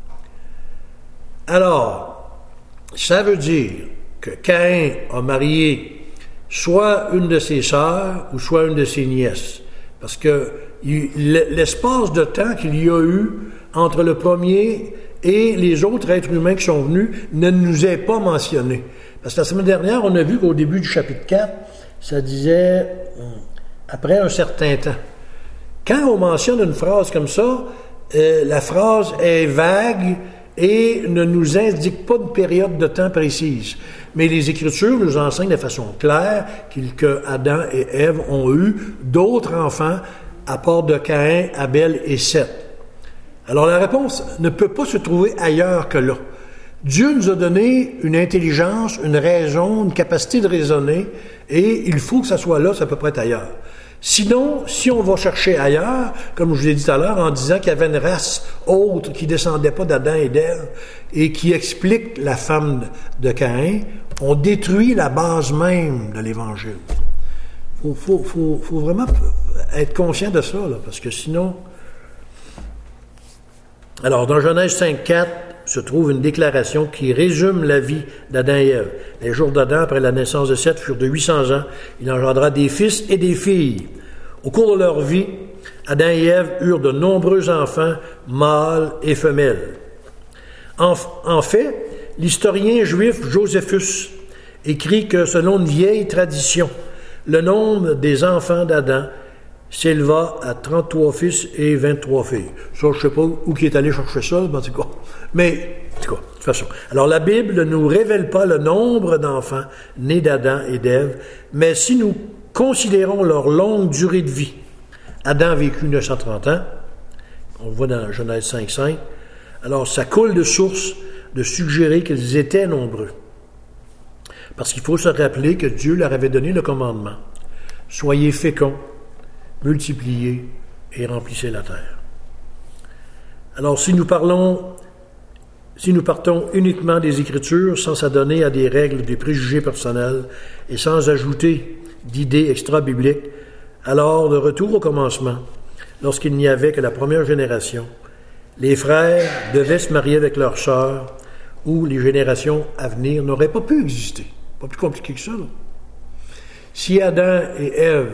Alors, ça veut dire que Caïn a marié soit une de ses sœurs ou soit une de ses nièces. Parce que l'espace de temps qu'il y a eu entre le premier et les autres êtres humains qui sont venus ne nous est pas mentionné. Parce que la semaine dernière, on a vu qu'au début du chapitre 4, ça disait « après un certain temps ». Quand on mentionne une phrase comme ça, la phrase est vague et ne nous indique pas de période de temps précise. Mais les Écritures nous enseignent de façon claire que Adam et Ève ont eu d'autres enfants à part de Caïn, Abel et Seth. Alors la réponse ne peut pas se trouver ailleurs que là. Dieu nous a donné une intelligence, une raison, une capacité de raisonner, et il faut que ça soit là, ça peut pas être ailleurs. Sinon, si on va chercher ailleurs, comme je vous ai dit tout à l'heure, en disant qu'il y avait une race autre qui ne descendait pas d'Adam et d'Ève et qui explique la femme de Caïn, on détruit la base même de l'Évangile. Faut vraiment être conscient de ça, là, parce que sinon... Alors, dans Genèse 5.4, se trouve une déclaration qui résume la vie d'Adam et Ève. Les jours d'Adam, après la naissance de Seth, furent de 800 ans. Il engendra des fils et des filles. Au cours de leur vie, Adam et Ève eurent de nombreux enfants, mâles et femelles. En fait, l'historien juif Joséphus écrit que selon une vieille tradition, le nombre des enfants d'Adam s'éleva à 33 fils et 23 filles. Ça, je ne sais pas où qui est allé chercher ça, en tout cas. Mais, en tout cas, de toute façon. Alors, la Bible ne nous révèle pas le nombre d'enfants nés d'Adam et d'Ève, mais si nous considérons leur longue durée de vie, Adam a vécu 930 ans, on le voit dans Genèse 5.5, alors ça coule de source de suggérer qu'ils étaient nombreux. Parce qu'il faut se rappeler que Dieu leur avait donné le commandement. Soyez féconds, multipliez et remplissez la terre. Alors, si nous partons uniquement des Écritures sans s'adonner à des règles, des préjugés personnels et sans ajouter d'idées extra-bibliques, alors, de retour au commencement, lorsqu'il n'y avait que la première génération, les frères devaient se marier avec leurs sœurs ou les générations à venir n'auraient pas pu exister. Pas plus compliqué que ça, là. Si Adam et Ève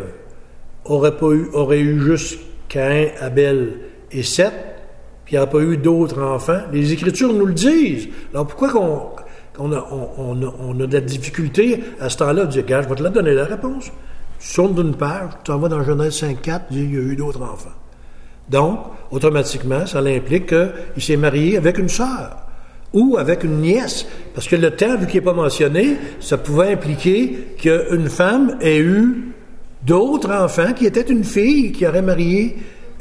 aurait eu juste Caïn, Abel et Seth, puis il n'y a pas eu d'autres enfants. Les Écritures nous le disent. Alors pourquoi on a de la difficulté à ce temps-là de dire, regarde, je vais te la donner la réponse. Tu tournes d'une page, tu t'en vas dans Genèse 5.4, tu dis, il y a eu d'autres enfants. Donc, automatiquement, ça implique qu'il s'est marié avec une sœur ou avec une nièce. Parce que le temps, vu qu'il n'est pas mentionné, ça pouvait impliquer qu'une femme ait eu d'autres enfants qui étaient une fille qui aurait marié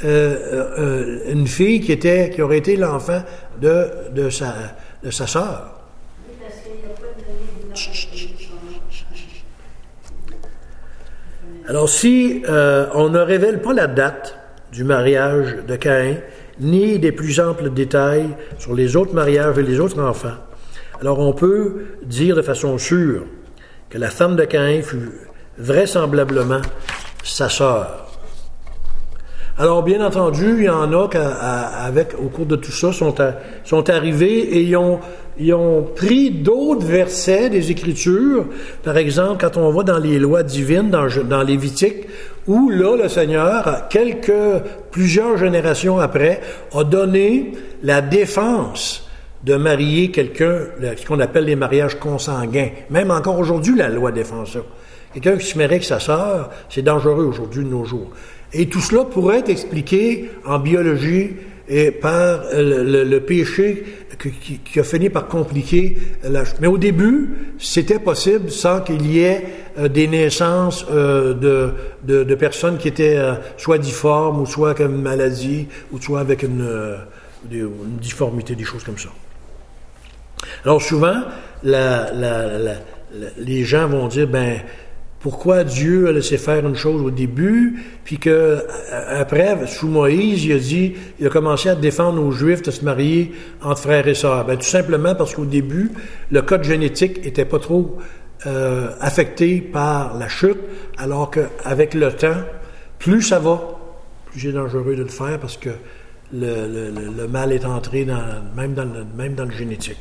une fille qui aurait été l'enfant de sa sœur. Alors, si on ne révèle pas la date du mariage de Caïn, ni des plus amples détails sur les autres mariages et les autres enfants, alors on peut dire de façon sûre que la femme de Caïn fut vraisemblablement sa sœur. Alors, bien entendu, il y en a au cours de tout ça, sont arrivés et ils ont pris d'autres versets des Écritures. Par exemple, quand on va dans les lois divines, dans Lévitique, où là, le Seigneur, plusieurs générations après, a donné la défense de marier quelqu'un, ce qu'on appelle les mariages consanguins. Même encore aujourd'hui, la loi défend ça. Quelqu'un qui se marie avec sa sœur, c'est dangereux aujourd'hui de nos jours. Et tout cela pourrait être expliqué en biologie et par le péché qui a fini par compliquer la chose. Mais au début, c'était possible sans qu'il y ait des naissances de personnes qui étaient soit difformes ou soit avec une maladie ou soit avec une difformité, des choses comme ça. Alors souvent, les gens vont dire, pourquoi Dieu a laissé faire une chose au début, puis que après, sous Moïse, il a commencé à défendre aux Juifs de se marier entre frères et sœurs. Tout simplement parce qu'au début, le code génétique était pas trop affecté par la chute, alors qu'avec le temps, plus ça va, plus c'est dangereux de le faire parce que le mal est entré même dans le génétique.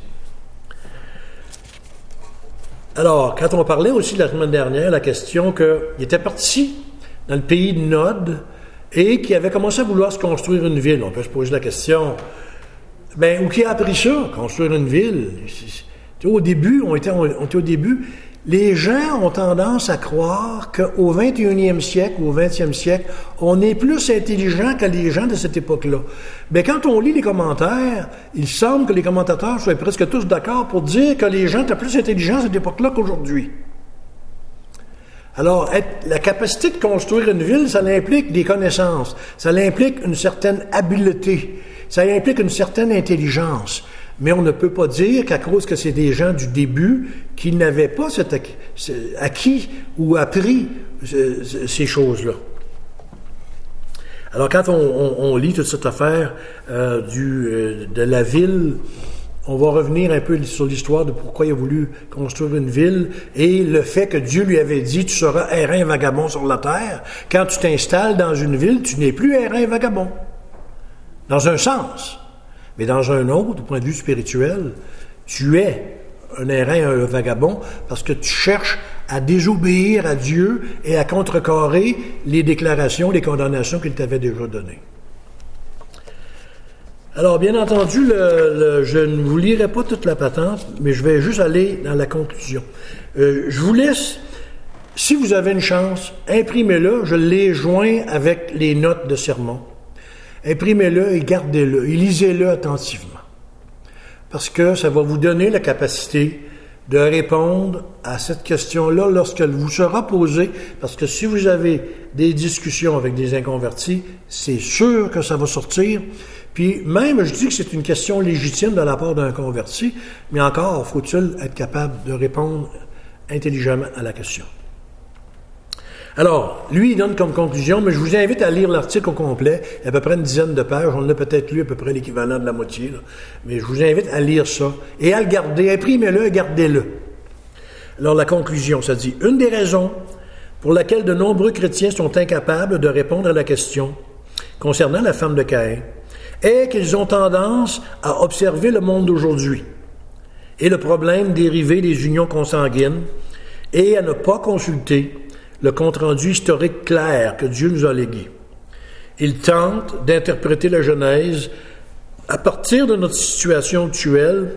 Alors, quand on parlait aussi la semaine dernière, la question qu'il était parti dans le pays de Nod et qu'il avait commencé à vouloir se construire une ville. On peut se poser la question, où qui a appris ça, construire une ville? Au début, on était au début, les gens ont tendance à croire qu'au 21e siècle ou au 20e siècle, on est plus intelligent que les gens de cette époque-là. Mais quand on lit les commentaires, il semble que les commentateurs soient presque tous d'accord pour dire que les gens étaient plus intelligents à cette époque-là qu'aujourd'hui. Alors, la capacité de construire une ville, ça implique des connaissances, ça implique une certaine habileté, ça implique une certaine intelligence. Mais on ne peut pas dire qu'à cause que c'est des gens du début qui n'avaient pas acquis ou appris ces choses-là. Alors, quand on lit toute cette affaire de la ville, on va revenir un peu sur l'histoire de pourquoi il a voulu construire une ville et le fait que Dieu lui avait dit « Tu seras errant et vagabond sur la terre ». Quand tu t'installes dans une ville, tu n'es plus errant et vagabond. Dans un sens. Mais dans un autre, du point de vue spirituel, tu es un errant et un vagabond parce que tu cherches à désobéir à Dieu et à contrecarrer les déclarations, les condamnations qu'il t'avait déjà données. Alors, bien entendu, je ne vous lirai pas toute la patente, mais je vais juste aller dans la conclusion. Je vous laisse, si vous avez une chance, imprimez-le, je l'ai joint avec les notes de sermon. Imprimez-le et gardez-le, et lisez-le attentivement. Parce que ça va vous donner la capacité de répondre à cette question-là lorsqu'elle vous sera posée, parce que si vous avez des discussions avec des inconvertis, c'est sûr que ça va sortir. Puis même, je dis que c'est une question légitime de la part d'un converti, mais encore faut-il être capable de répondre intelligemment à la question. Alors, lui, il donne comme conclusion, mais je vous invite à lire l'article au complet, il y a à peu près une dizaine de pages, on a peut-être lu à peu près l'équivalent de la moitié, là. Mais je vous invite à lire ça et à le garder, imprimez-le et gardez-le. Alors, la conclusion, ça dit, une des raisons pour laquelle de nombreux chrétiens sont incapables de répondre à la question concernant la femme de Caïn est qu'ils ont tendance à observer le monde d'aujourd'hui et le problème dérivé des unions consanguines et à ne pas consulter le compte-rendu historique clair que Dieu nous a légué. Ils tentent d'interpréter la Genèse à partir de notre situation actuelle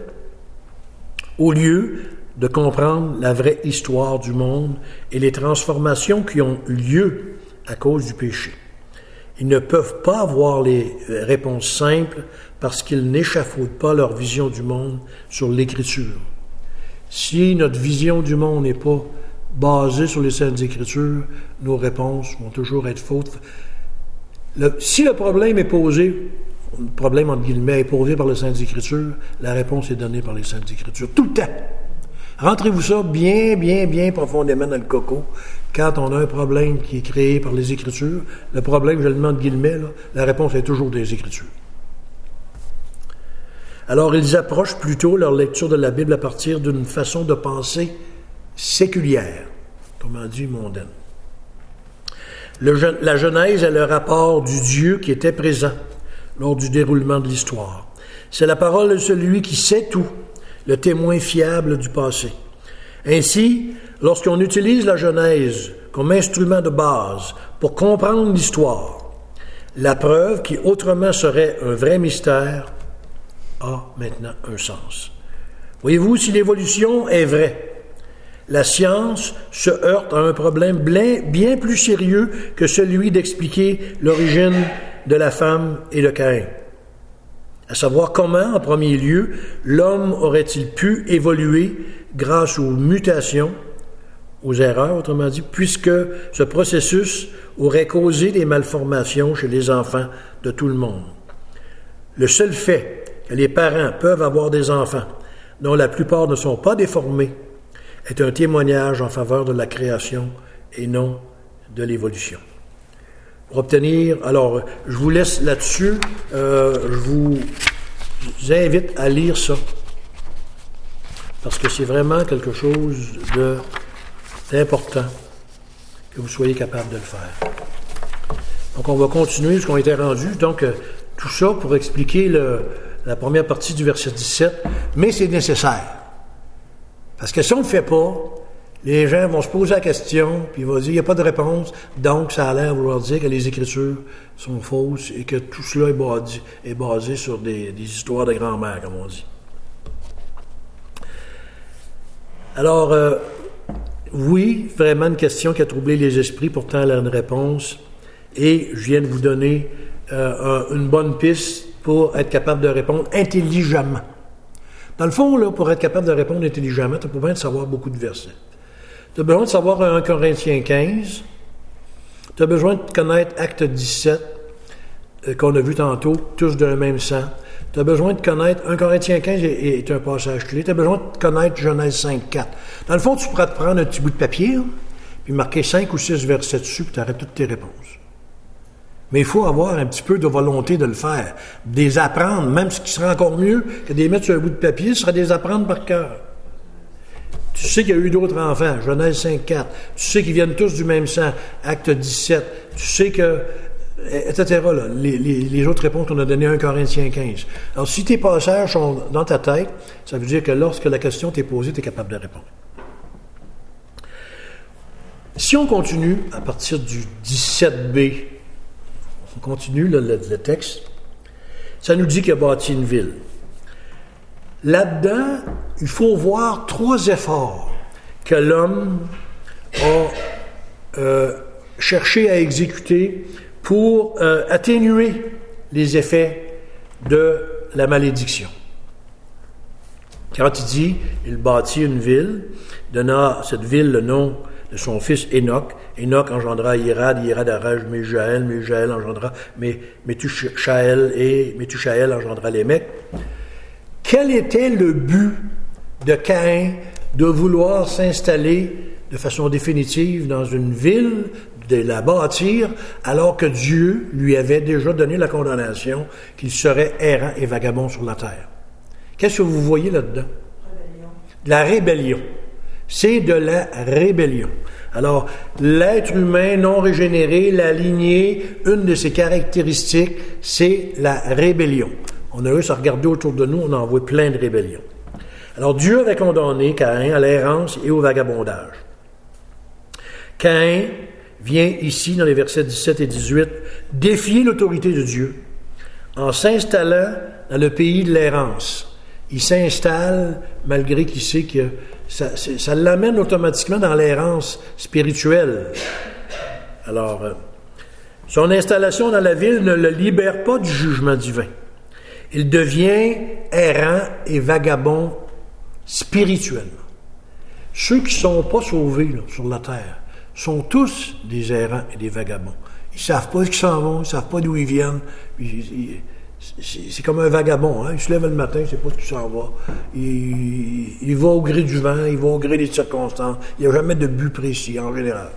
au lieu de comprendre la vraie histoire du monde et les transformations qui ont eu lieu à cause du péché. Ils ne peuvent pas avoir les réponses simples parce qu'ils n'échafaudent pas leur vision du monde sur l'Écriture. Si notre vision du monde n'est pas basée sur les Saintes Écritures, nos réponses vont toujours être fausses. Si le problème est posé, le problème entre guillemets est posé par les Saintes Écritures, la réponse est donnée par les Saintes Écritures, tout le temps. Rentrez-vous ça bien profondément dans le coco. Quand on a un problème qui est créé par les Écritures, le problème, je le mets entre guillemets, là, la réponse est toujours des Écritures. Alors, ils approchent plutôt leur lecture de la Bible à partir d'une façon de penser séculière, comment dit mondaine. La Genèse est le rapport du Dieu qui était présent lors du déroulement de l'histoire. C'est la parole de celui qui sait tout, le témoin fiable du passé. Ainsi, lorsqu'on utilise la Genèse comme instrument de base pour comprendre l'histoire, la preuve qui autrement serait un vrai mystère a maintenant un sens. Voyez-vous, si l'évolution est vraie, la science se heurte à un problème bien plus sérieux que celui d'expliquer l'origine de la femme et de Caïn. À savoir comment, en premier lieu, l'homme aurait-il pu évoluer grâce aux mutations, aux erreurs, autrement dit, puisque ce processus aurait causé des malformations chez les enfants de tout le monde. Le seul fait que les parents peuvent avoir des enfants dont la plupart ne sont pas déformés est un témoignage en faveur de la création et non de l'évolution. Pour obtenir, alors, je vous laisse là-dessus, je vous invite à lire ça, parce que c'est vraiment quelque chose d'important que vous soyez capable de le faire. Donc, on va continuer ce qu'on était rendu, donc tout ça pour expliquer la première partie du verset 17, mais c'est nécessaire. Parce que si on ne le fait pas, les gens vont se poser la question, puis ils vont dire, il n'y a pas de réponse, donc ça a l'air vouloir dire que les Écritures sont fausses et que tout cela est basé sur des histoires de grand-mère, comme on dit. Alors, oui, vraiment une question qui a troublé les esprits, pourtant elle a une réponse, et je viens de vous donner une bonne piste pour être capable de répondre intelligemment. Dans le fond, là, pour être capable de répondre intelligemment, tu n'as pas besoin de savoir beaucoup de versets. Tu as besoin de savoir 1 Corinthiens 15. Tu as besoin de connaître Acte 17, qu'on a vu tantôt, tous d'un même sang. Tu as besoin de connaître 1 Corinthiens 15 est un passage clé. Tu as besoin de connaître Genèse 5, 4. Dans le fond, tu pourras te prendre un petit bout de papier, puis marquer 5 ou 6 versets dessus, puis tu arrêtes toutes tes réponses. Mais il faut avoir un petit peu de volonté de le faire. De les apprendre, même ce qui serait encore mieux que de les mettre sur un bout de papier, ce serait de les apprendre par cœur. Tu sais qu'il y a eu d'autres enfants, Genèse 5.4. Tu sais qu'ils viennent tous du même sang, Acte 17. Tu sais que... etc. Là, les autres réponses qu'on a données à 1 Corinthiens 15. Alors, si tes passages sont dans ta tête, ça veut dire que lorsque la question t'est posée, tu es capable de répondre. Si on continue, à partir du 17b, on continue le texte, ça nous dit qu'il a bâti une ville. Là-dedans, il faut voir 3 efforts que l'homme a cherché à exécuter pour atténuer les effets de la malédiction. Quand il dit, il bâtit une ville, donna à cette ville le nom de son fils Enoch. Enoch engendra Irad, Irad arrache Méjaël, Méjaël engendra Métushaël, et Métushaël engendra Lémec. Quel était le but de Caïn de vouloir s'installer de façon définitive dans une ville, de la bâtir, alors que Dieu lui avait déjà donné la condamnation qu'il serait errant et vagabond sur la terre? Qu'est-ce que vous voyez là-dedans? Rébellion. La rébellion. C'est de la rébellion. Alors, l'être humain non régénéré, la lignée, une de ses caractéristiques, c'est la rébellion. On a juste à regarder autour de nous, on en voit plein de rébellions. Alors, Dieu avait condamné Caïn à l'errance et au vagabondage. Caïn vient ici, dans les versets 17 et 18, défier l'autorité de Dieu en s'installant dans le pays de l'errance. Il s'installe malgré qu'il sait que ça l'amène automatiquement dans l'errance spirituelle. Alors, son installation dans la ville ne le libère pas du jugement divin. Il devient errant et vagabond spirituellement. Ceux qui ne sont pas sauvés là, sur la terre sont tous des errants et des vagabonds. Ils ne savent pas où ils s'en vont, ils ne savent pas d'où ils viennent. C'est comme un vagabond, hein? Il se lève le matin, il ne sait pas où il s'en va. Il va au gré du vent, il va au gré des circonstances. Il n'y a jamais de but précis, en général.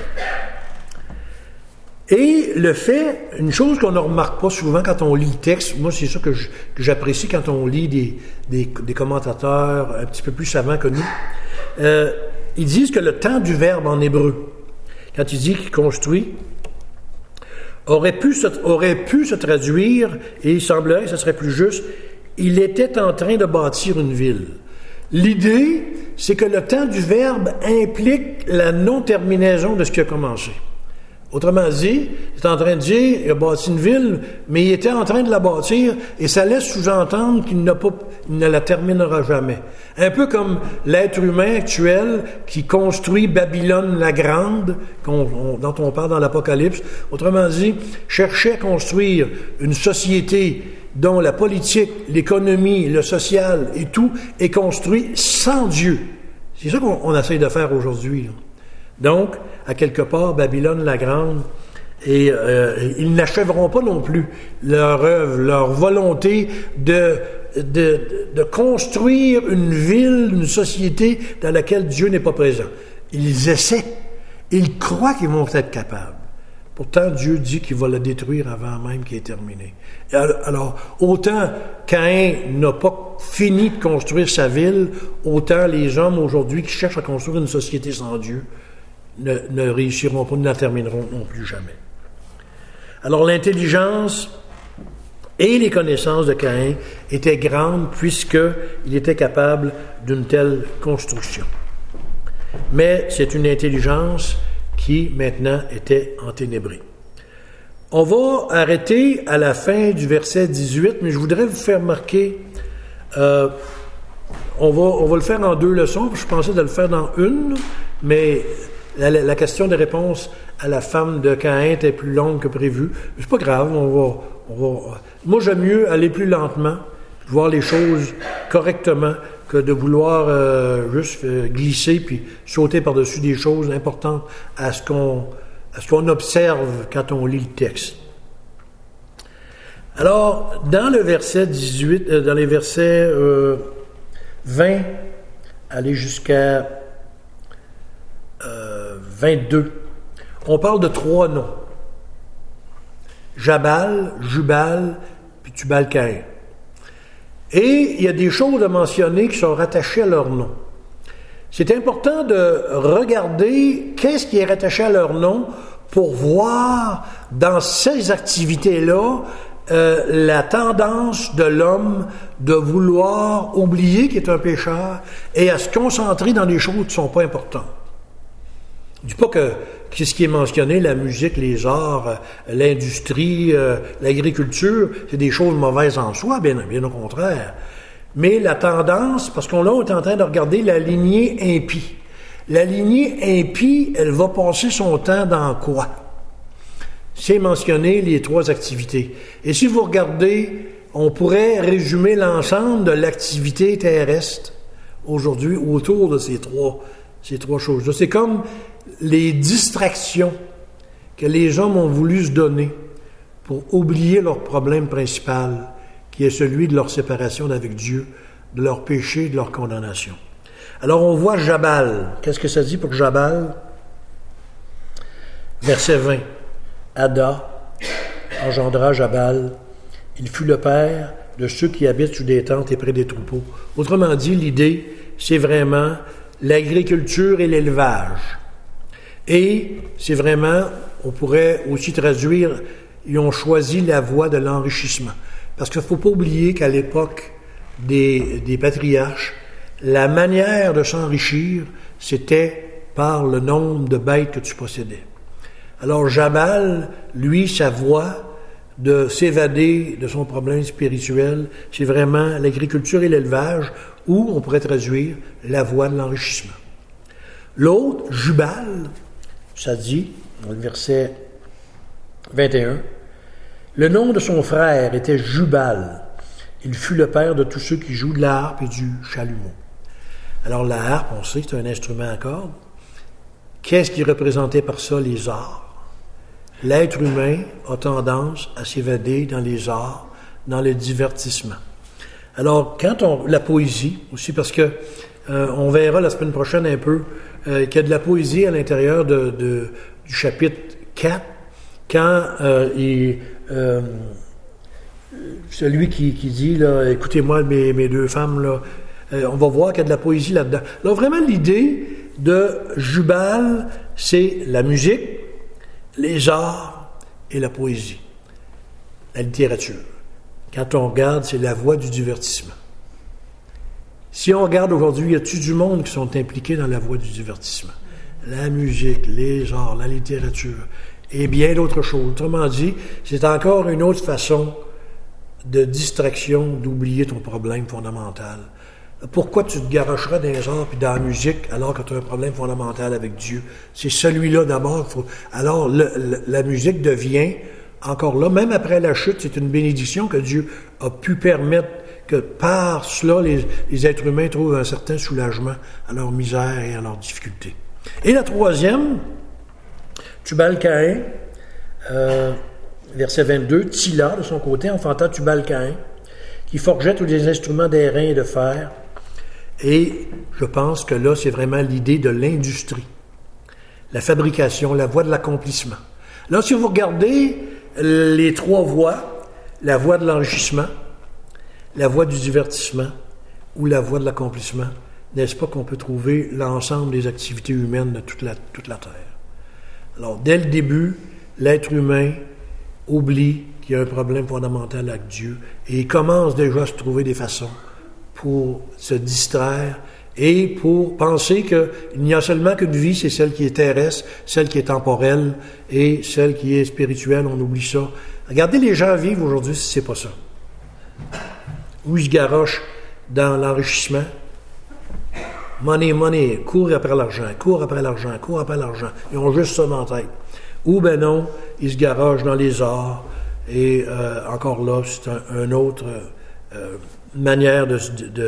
Et le fait, une chose qu'on ne remarque pas souvent quand on lit le texte, moi c'est ça que j'apprécie quand on lit des commentateurs un petit peu plus savants que nous, ils disent que le temps du verbe en hébreu, quand il dit qu'il construit, aurait pu se traduire, et il semblerait que ce serait plus juste, il était en train de bâtir une ville. L'idée, c'est que le temps du verbe implique la non-terminaison de ce qui a commencé. Autrement dit, il est en train de dire, il a bâti une ville, mais il était en train de la bâtir, et ça laisse sous-entendre qu'il ne la terminera jamais. Un peu comme l'être humain actuel qui construit Babylone la Grande, dont on parle dans l'Apocalypse. Autrement dit, cherchait à construire une société dont la politique, l'économie, le social et tout est construit sans Dieu. C'est ça qu'on essaie de faire aujourd'hui, là. Donc, à quelque part, Babylone la Grande, et ils n'achèveront pas non plus leur œuvre, leur volonté de construire une ville, une société dans laquelle Dieu n'est pas présent. Ils essaient, ils croient qu'ils vont être capables. Pourtant, Dieu dit qu'il va la détruire avant même qu'il ait terminé. Alors, autant Caïn n'a pas fini de construire sa ville, autant les hommes aujourd'hui qui cherchent à construire une société sans Dieu ne réussiront pas, ne la termineront non plus jamais. Alors l'intelligence et les connaissances de Caïn étaient grandes puisqu'il était capable d'une telle construction. Mais c'est une intelligence qui maintenant était enténébrée. On va arrêter à la fin du verset 18, mais je voudrais vous faire remarquer, on va le faire en 2 leçons, je pensais de le faire dans une, mais la question de réponse à la femme de Caïn était plus longue que prévu. C'est pas grave, on va. Moi, j'aime mieux aller plus lentement, voir les choses correctement, que de vouloir juste glisser puis sauter par-dessus des choses importantes à ce qu'on observe quand on lit le texte. Alors, dans le verset 18, dans les versets 20, aller jusqu'à 22, on parle de 3 noms. Jabal, Jubal, puis Tubal-Caïn. Et il y a des choses à mentionner qui sont rattachées à leur nom. C'est important de regarder qu'est-ce qui est rattaché à leur nom pour voir dans ces activités-là la tendance de l'homme de vouloir oublier qu'il est un pécheur et à se concentrer dans des choses qui ne sont pas importantes. Je ne dis pas que ce qui est mentionné, la musique, les arts, l'industrie, l'agriculture, c'est des choses mauvaises en soi, bien au contraire. Mais la tendance, parce qu'on là, on est en train de regarder la lignée impie. La lignée impie, elle va passer son temps dans quoi? C'est mentionné les 3 activités. Et si vous regardez, on pourrait résumer l'ensemble de l'activité terrestre aujourd'hui autour de ces trois choses-là. C'est comme les distractions que les hommes ont voulu se donner pour oublier leur problème principal, qui est celui de leur séparation d'avec Dieu, de leur péché, de leur condamnation. Alors on voit Jabal. Qu'est-ce que ça dit pour Jabal? Verset 20. Ada engendra Jabal. Il fut le père de ceux qui habitent sous des tentes et près des troupeaux. Autrement dit, l'idée, c'est vraiment l'agriculture et l'élevage. Et c'est vraiment, on pourrait aussi traduire, ils ont choisi la voie de l'enrichissement. Parce qu'il ne faut pas oublier qu'à l'époque des patriarches, la manière de s'enrichir, c'était par le nombre de bêtes que tu possédais. Alors Jabal, lui, sa voie de s'évader de son problème spirituel, c'est vraiment l'agriculture et l'élevage, ou on pourrait traduire la voie de l'enrichissement. L'autre, Jubal, ça dit, dans le verset 21, le nom de son frère était Jubal. Il fut le père de tous ceux qui jouent de la harpe et du chalumeau. Alors la harpe, on sait que c'est un instrument à cordes. Qu'est-ce qui est représenté par ça? Les arts. L'être humain a tendance à s'évader dans les arts, dans le divertissement. Alors, la poésie aussi, parce que on verra la semaine prochaine un peu qu'il y a de la poésie à l'intérieur du chapitre 4, quand celui qui dit, là, écoutez-moi, mes 2 femmes, là, on va voir qu'il y a de la poésie là-dedans. Alors, vraiment, l'idée de Jubal, c'est la musique, les arts et la poésie, la littérature. Quand on regarde, c'est la voie du divertissement. Si on regarde aujourd'hui, y a-t-il du monde qui sont impliqués dans la voie du divertissement? La musique, les arts, la littérature et bien d'autres choses. Autrement dit, c'est encore une autre façon de distraction, d'oublier ton problème fondamental. Pourquoi tu te garocheras dans les arts et dans la musique alors que tu as un problème fondamental avec Dieu? C'est celui-là d'abord. Alors, la musique devient, encore là, même après la chute, c'est une bénédiction que Dieu a pu permettre que par cela, les êtres humains trouvent un certain soulagement à leur misère et à leurs difficultés. Et la troisième, Tubal-Caïn, verset 22, Tila, de son côté, enfanta Tubal-Caïn, qui forgeait tous les instruments d'airain et de fer. Et je pense que là, c'est vraiment l'idée de l'industrie, la fabrication, la voie de l'accomplissement. Là, si vous regardez les 3 voies, la voie de l'enrichissement, la voie du divertissement ou la voie de l'accomplissement, n'est-ce pas qu'on peut trouver l'ensemble des activités humaines de toute la Terre? Alors, dès le début, l'être humain oublie qu'il y a un problème fondamental avec Dieu et il commence déjà à se trouver des façons pour se distraire et pour penser qu'il n'y a seulement qu'une vie, c'est celle qui est terrestre, celle qui est temporelle et celle qui est spirituelle, on oublie ça. Regardez les gens vivent aujourd'hui si c'est pas ça. Où ils se garochent dans l'enrichissement. Money, cours après l'argent. Ils ont juste ça dans la tête. Ou ben non, ils se garochent dans les arts et encore là, c'est une autre manière de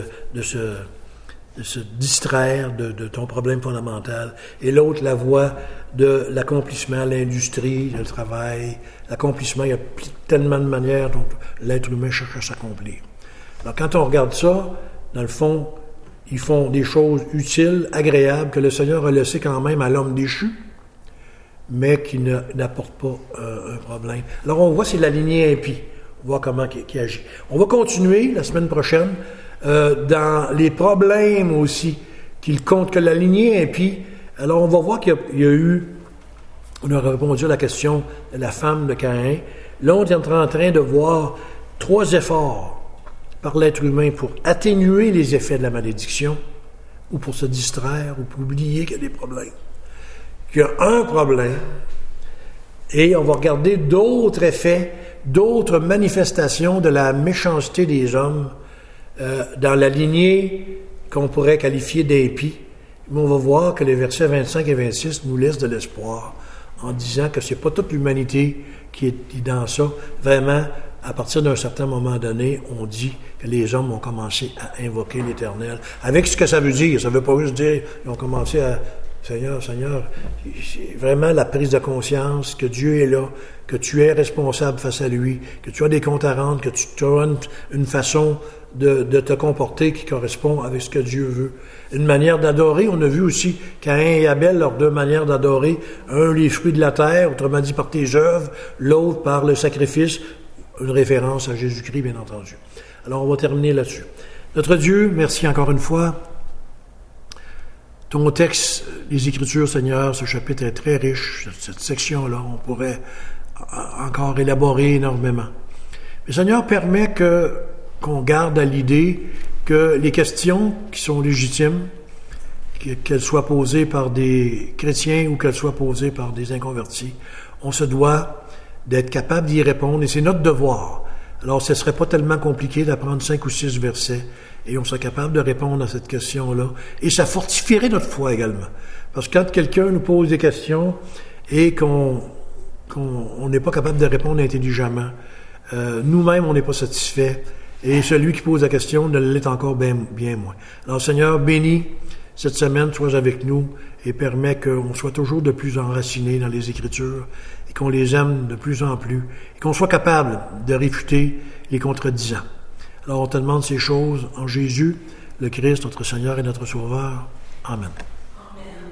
se distraire de ton problème fondamental. Et l'autre, la voie de l'accomplissement, l'industrie, le travail. L'accomplissement, il y a tellement de manières dont l'être humain cherche à s'accomplir. Alors, quand on regarde ça, dans le fond, ils font des choses utiles, agréables, que le Seigneur a laissées quand même à l'homme déchu. mais qui n'apporte pas un problème. Alors on voit, c'est la lignée impie. On voit comment qui agit. On va continuer la semaine prochaine dans les problèmes aussi qu'il compte que la lignée impie. Alors on va voir qu'il y a eu, on a répondu à la question de la femme de Caïn. Là, on est en train de voir 3 efforts par l'être humain pour atténuer les effets de la malédiction, ou pour se distraire, ou pour oublier qu'il y a des problèmes. Qu'il y a un problème, et on va regarder d'autres effets, d'autres manifestations de la méchanceté des hommes dans la lignée qu'on pourrait qualifier d'impie. Mais on va voir que les versets 25 et 26 nous laissent de l'espoir en disant que c'est pas toute l'humanité qui est dans ça. Vraiment, à partir d'un certain moment donné, on dit que les hommes ont commencé à invoquer l'Éternel. Avec ce que ça veut dire. Ça ne veut pas juste dire qu'ils ont commencé à Seigneur, c'est vraiment la prise de conscience que Dieu est là, que tu es responsable face à lui, que tu as des comptes à rendre, que tu as une façon de te comporter qui correspond avec ce que Dieu veut. Une manière d'adorer, on a vu aussi Caïn et Abel, leurs 2 manières d'adorer, un les fruits de la terre, autrement dit par tes œuvres, l'autre par le sacrifice, une référence à Jésus-Christ, bien entendu. Alors, on va terminer là-dessus. Notre Dieu, merci encore une fois. Ton texte, les Écritures, Seigneur, ce chapitre est très riche, cette section-là, on pourrait encore élaborer énormément. Mais Seigneur, permet qu'on garde à l'idée que les questions qui sont légitimes, qu'elles soient posées par des chrétiens ou qu'elles soient posées par des inconvertis, on se doit d'être capable d'y répondre, et c'est notre devoir. Alors, ce ne serait pas tellement compliqué d'apprendre 5 ou 6 versets, et on serait capable de répondre à cette question-là. Et ça fortifierait notre foi également. Parce que quand quelqu'un nous pose des questions et qu'on n'est pas capable de répondre intelligemment, nous-mêmes, on n'est pas satisfait. Et celui qui pose la question ne l'est encore bien moins. Alors, Seigneur, bénis cette semaine, sois avec nous et permets qu'on soit toujours de plus enracinés dans les Écritures et qu'on les aime de plus en plus et qu'on soit capable de réfuter les contredisants. Alors, on te demande ces choses en Jésus, le Christ, notre Seigneur et notre Sauveur. Amen.